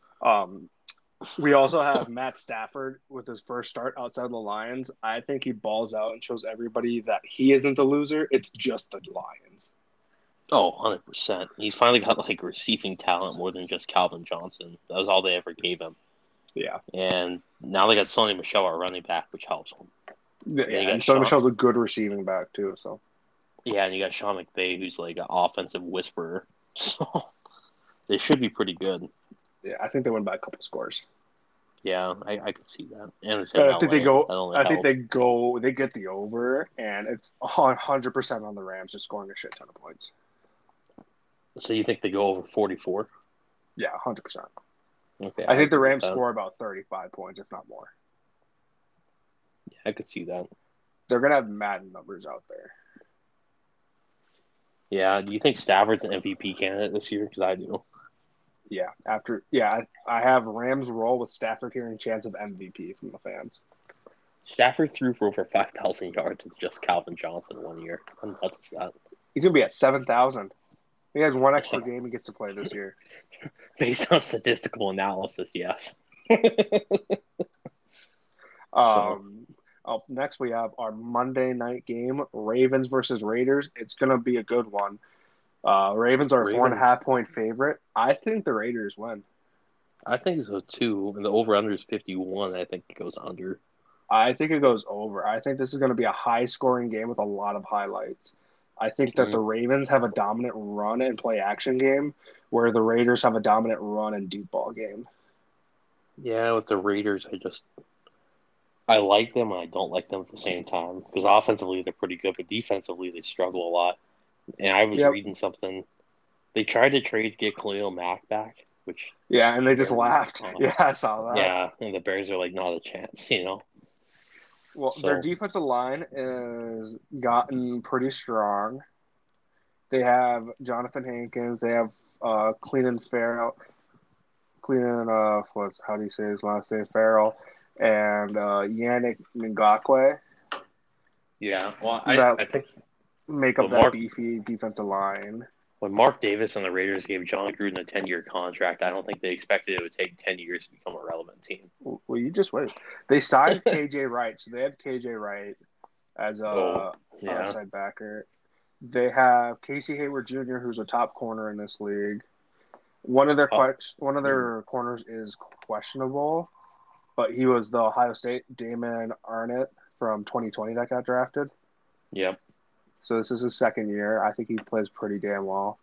Speaker 2: We also have Matt Stafford with his first start outside the Lions. I think he balls out and shows everybody that he isn't the loser. It's just the Lions.
Speaker 1: Oh, 100%. He's finally got like receiving talent more than just Calvin Johnson. That was all they ever gave him.
Speaker 2: Yeah.
Speaker 1: And now they got Sonny Michel, our running back, which helps him.
Speaker 2: Yeah,
Speaker 1: And you got
Speaker 2: and Sonny
Speaker 1: Sean,
Speaker 2: Michel's a good receiving back too. So
Speaker 1: yeah, and you got Sean McVay, who's like an offensive whisperer. So they should be pretty good.
Speaker 2: yeah, I think they win by a couple scores.
Speaker 1: Yeah, I could see that. And it's in
Speaker 2: But
Speaker 1: LA. That only
Speaker 2: I think
Speaker 1: helps.
Speaker 2: they get the over, and it's 100% on the Rams just scoring a shit ton of points.
Speaker 1: So you think they go over 44?
Speaker 2: Yeah, 100%.
Speaker 1: Okay,
Speaker 2: I
Speaker 1: I
Speaker 2: think the
Speaker 1: agree with
Speaker 2: Rams
Speaker 1: that.
Speaker 2: score about 35 points, if not more.
Speaker 1: Yeah, I could see that.
Speaker 2: They're gonna have Madden numbers out there.
Speaker 1: Yeah, do you think Stafford's an MVP candidate this year? Because I do.
Speaker 2: Yeah, I have Rams roll with Stafford hearing chance of MVP from the fans.
Speaker 1: Stafford threw for over 5,000 yards with just Calvin Johnson 1 year. I'm nuts with that.
Speaker 2: He's gonna be at 7,000. He has one extra game he gets to play this year.
Speaker 1: Based on statistical analysis, yes. So
Speaker 2: Up next we have our Monday night game, Ravens versus Raiders. It's gonna be a good one. Ravens are a
Speaker 1: Ravens,
Speaker 2: 4.5 point favorite. I think the Raiders win.
Speaker 1: I think so too. And the over under is 51. I think it goes under.
Speaker 2: I think it goes over. I think this is going to be a high scoring game with a lot of highlights. I think that the Ravens have a dominant run and play action game, where the Raiders have a dominant run and deep ball game.
Speaker 1: Yeah, with the Raiders, I like them and I don't like them at the same time because offensively they're pretty good, but defensively they struggle a lot. And I was
Speaker 2: Yep.
Speaker 1: reading something. They tried to trade to get Khalil Mack back, which
Speaker 2: Yeah, and they just
Speaker 1: Bears,
Speaker 2: laughed. Yeah, I saw that.
Speaker 1: yeah, and the Bears are like not a chance,
Speaker 2: Well, their
Speaker 1: So
Speaker 2: defensive line is gotten pretty strong. They have Jonathan Hankins. They have Cleanan Farrell. Cleanan, how do you say his last name? Farrell. And Yannick Ngakwe
Speaker 1: yeah, well,
Speaker 2: that
Speaker 1: I think
Speaker 2: make up
Speaker 1: when
Speaker 2: that
Speaker 1: Mark
Speaker 2: beefy defensive line.
Speaker 1: when Mark Davis and the Raiders gave John Gruden a 10-year contract, I don't think they expected it would take 10 years to become a relevant team.
Speaker 2: Well, you just wait. They signed KJ Wright, so they have KJ Wright as
Speaker 1: Oh,
Speaker 2: a
Speaker 1: yeah.
Speaker 2: outside backer. They have Casey Hayward Jr., who's a top corner in this league. One of their corners is questionable, but he was the Ohio State Damon Arnett from 2020 that got drafted.
Speaker 1: Yep.
Speaker 2: So this is his second year. I think he plays pretty damn well.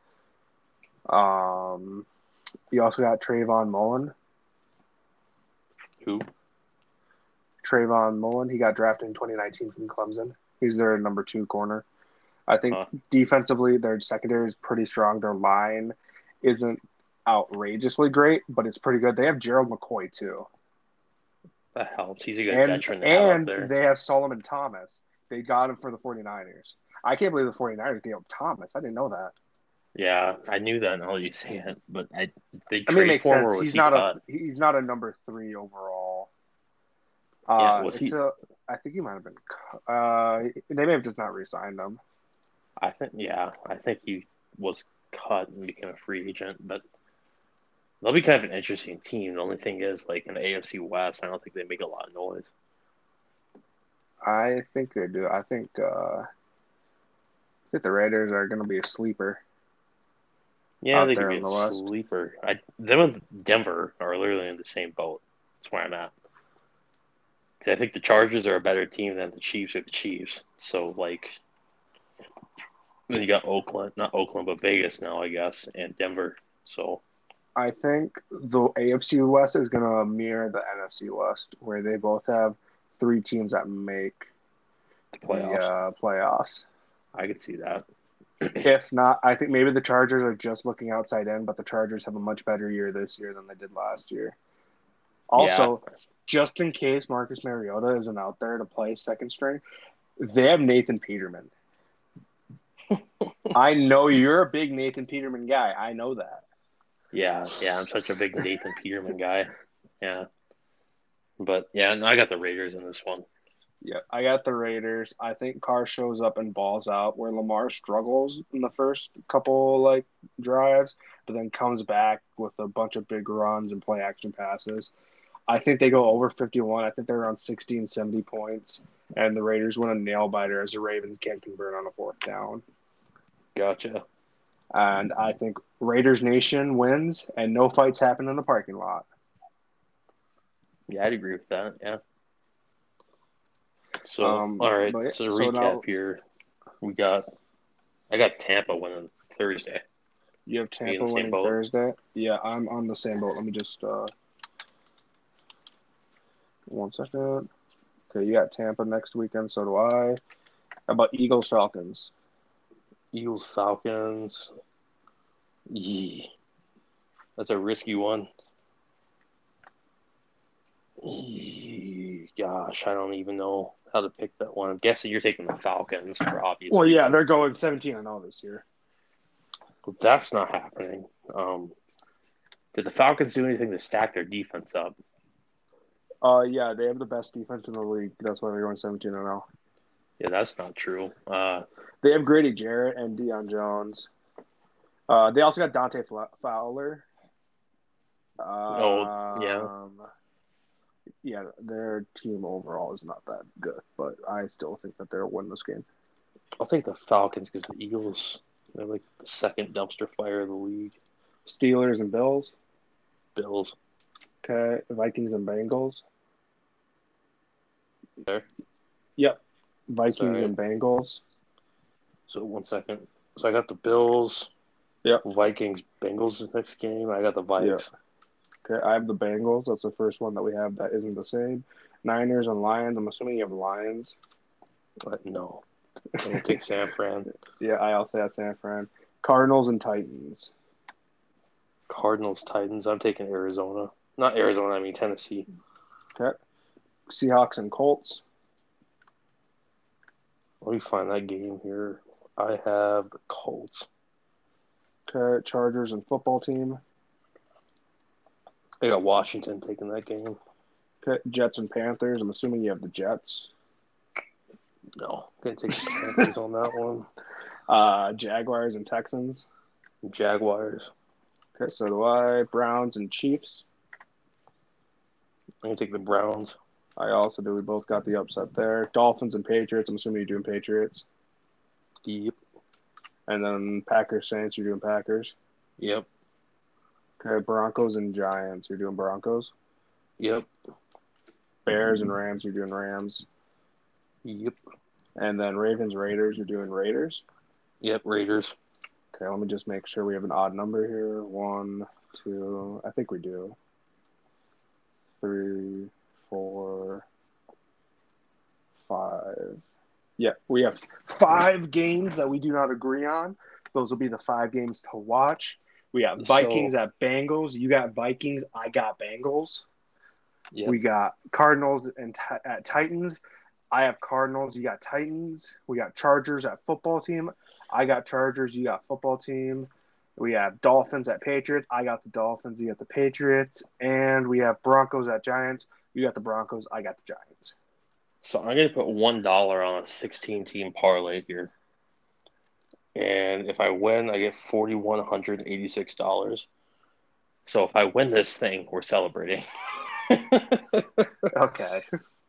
Speaker 2: You also got Trayvon Mullen.
Speaker 1: Who?
Speaker 2: Trayvon Mullen. He got drafted in 2019 from Clemson. He's their number 2 corner. I think
Speaker 1: Huh.
Speaker 2: defensively, their secondary is pretty strong. Their line isn't outrageously great, but it's pretty good. They have Gerald McCoy, too.
Speaker 1: That helps. He's a good
Speaker 2: And
Speaker 1: veteran to have up
Speaker 2: and
Speaker 1: there.
Speaker 2: they have Solomon Thomas. They got him for the 49ers. I can't believe the 49ers gave up Thomas. I didn't know that.
Speaker 1: Yeah, I knew that now you say it, but they
Speaker 2: I mean, it
Speaker 1: trade
Speaker 2: makes
Speaker 1: for him
Speaker 2: sense.
Speaker 1: or was he cut?
Speaker 2: He's not a number 3 overall.
Speaker 1: Yeah, was
Speaker 2: It's
Speaker 1: he?
Speaker 2: a I think he might have been. They may have just not re-signed him.
Speaker 1: I think he was cut and became a free agent, but they'll be kind of an interesting team. The only thing is, like in the AFC West, I don't think they make a lot of noise.
Speaker 2: I think they do. I think the Raiders are going to be a sleeper
Speaker 1: Yeah,
Speaker 2: out
Speaker 1: they could
Speaker 2: there
Speaker 1: be
Speaker 2: in
Speaker 1: a
Speaker 2: the West.
Speaker 1: sleeper. Them and Denver are literally in the same boat. That's where I'm at. 'Cause I think the Chargers are a better team than the Chiefs are the Chiefs. So like, then you got Oakland, not Oakland, but Vegas now, I guess, and Denver. So
Speaker 2: I think the AFC West is going to mirror the NFC West, where they both have 3 teams that make
Speaker 1: the
Speaker 2: the
Speaker 1: playoffs,
Speaker 2: playoffs.
Speaker 1: I could see that.
Speaker 2: If not, I think maybe the Chargers are just looking outside in, but the Chargers have a much better year this year than they did last year.
Speaker 1: Yeah,
Speaker 2: Also, just in case Marcus Mariota isn't out there to play second string, they have Nathan Peterman. I know you're a big Nathan Peterman guy. I know that.
Speaker 1: yeah. I'm such a big Nathan Peterman guy. Yeah, but yeah, no, I got the Raiders in this one.
Speaker 2: Yeah, I got the Raiders. I think Carr shows up and balls out where Lamar struggles in the first couple drives, but then comes back with a bunch of big runs and play action passes. I think they go over 51. I think they're around 60 and 70 points, and the Raiders win a nail biter as the Ravens can't convert on a 4th down.
Speaker 1: Gotcha.
Speaker 2: And I think Raiders Nation wins, and no fights happen in the parking lot.
Speaker 1: Yeah, I'd agree with that. Yeah. So, all right.
Speaker 2: But
Speaker 1: So to
Speaker 2: so
Speaker 1: recap
Speaker 2: now
Speaker 1: here, I got Tampa winning Thursday.
Speaker 2: you have
Speaker 1: Are you in
Speaker 2: Tampa
Speaker 1: the same
Speaker 2: winning
Speaker 1: boat?
Speaker 2: Thursday. Yeah, I'm on the same boat. Let me just 1 second. Okay, you got Tampa next weekend. So do I. How about Eagles Falcons?
Speaker 1: Eagles Falcons. Yee. That's a risky one. Yee. Gosh, I don't even know how to pick that one. I'm guessing you're taking the Falcons for obvious
Speaker 2: Well, yeah,
Speaker 1: reasons.
Speaker 2: they're going 17-0 this year.
Speaker 1: But that's not happening. Did the Falcons do anything to stack their defense up?
Speaker 2: Yeah, they have the best defense in the league. That's why they're going 17-0.
Speaker 1: Yeah, that's not true.
Speaker 2: They have Grady Jarrett and Deion Jones. They also got Dante Fowler.
Speaker 1: Oh, yeah.
Speaker 2: Yeah, their team overall is not that good, but I still think that they'll win this game.
Speaker 1: I'll take the Falcons because the Eagles, they're like the second dumpster fire of the league.
Speaker 2: Steelers and Bills.
Speaker 1: Bills.
Speaker 2: Okay, Vikings and Bengals.
Speaker 1: There.
Speaker 2: Yep, Vikings
Speaker 1: Sorry.
Speaker 2: and Bengals.
Speaker 1: So 1 second. So I got the Bills.
Speaker 2: Yep.
Speaker 1: Vikings, Bengals next game. I got the Vikes.
Speaker 2: Yep. Okay, I have the Bengals. That's the first one that we have that isn't the same. Niners and Lions. I'm assuming you have Lions.
Speaker 1: No. I'm going to take San Fran.
Speaker 2: Yeah, I also have San Fran. Cardinals and Titans.
Speaker 1: Cardinals, Titans. I'm taking Arizona. Not Arizona, I mean Tennessee.
Speaker 2: Okay. Seahawks and Colts.
Speaker 1: Let me find that game here. I have the Colts.
Speaker 2: Okay. Chargers and football team.
Speaker 1: I got Washington taking that game.
Speaker 2: Okay. Jets and Panthers. I'm assuming you have the Jets.
Speaker 1: No, I'm going to take the Panthers on that one.
Speaker 2: Jaguars and Texans.
Speaker 1: Jaguars.
Speaker 2: Okay, so do I. Browns and Chiefs.
Speaker 1: I'm going to take the Browns.
Speaker 2: I also do. We both got the upset there. Dolphins and Patriots. I'm assuming you're doing Patriots.
Speaker 1: Yep.
Speaker 2: And then Packers Saints. You're doing Packers.
Speaker 1: Yep.
Speaker 2: Okay, Broncos and Giants. You're doing Broncos.
Speaker 1: Yep.
Speaker 2: Bears and Rams. You're doing Rams.
Speaker 1: Yep.
Speaker 2: And then Ravens Raiders. You're doing Raiders.
Speaker 1: Yep. Raiders.
Speaker 2: Okay, let me just make sure we have an odd number here. 1, 2. I think we do. 3, 4, 5. Yeah, we have 5 games that we do not agree on. Those will be the 5 games to watch. We got Vikings
Speaker 1: So,
Speaker 2: at Bengals. You got Vikings. I got Bengals.
Speaker 1: yep.
Speaker 2: We got Cardinals at Titans. I have Cardinals. You got Titans. We got Chargers at football team. I got Chargers. You got football team. We have Dolphins at Patriots. I got the Dolphins. You got the Patriots. And we have Broncos at Giants. You got the Broncos. I got the Giants.
Speaker 1: So I'm gonna put $1 on a 16-team parlay here, and if I win, I get $4,186. So if I win this thing, we're celebrating.
Speaker 2: Okay.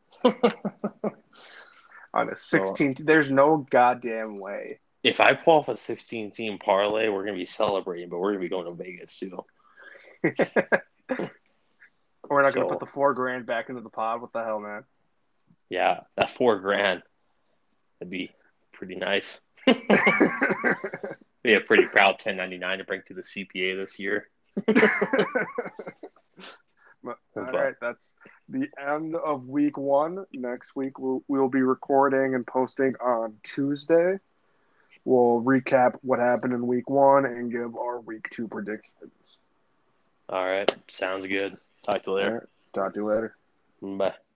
Speaker 2: On a
Speaker 1: So
Speaker 2: 16, there's no goddamn way.
Speaker 1: if I pull off a 16-team parlay, we're gonna be celebrating, but we're gonna be going to Vegas too.
Speaker 2: We're not going to put
Speaker 1: So
Speaker 2: the $4,000 back into the pod. What the hell, man?
Speaker 1: yeah, that $4,000, that'd be pretty nice. Be a pretty proud 1099 to bring to the CPA this year.
Speaker 2: All right, that's the end of week 1. Next week we'll be recording and posting on Tuesday. We'll recap what happened in week 1 and give our week 2 predictions.
Speaker 1: All right, sounds good. Talk to you later.
Speaker 2: All right, talk to you later.
Speaker 1: Bye.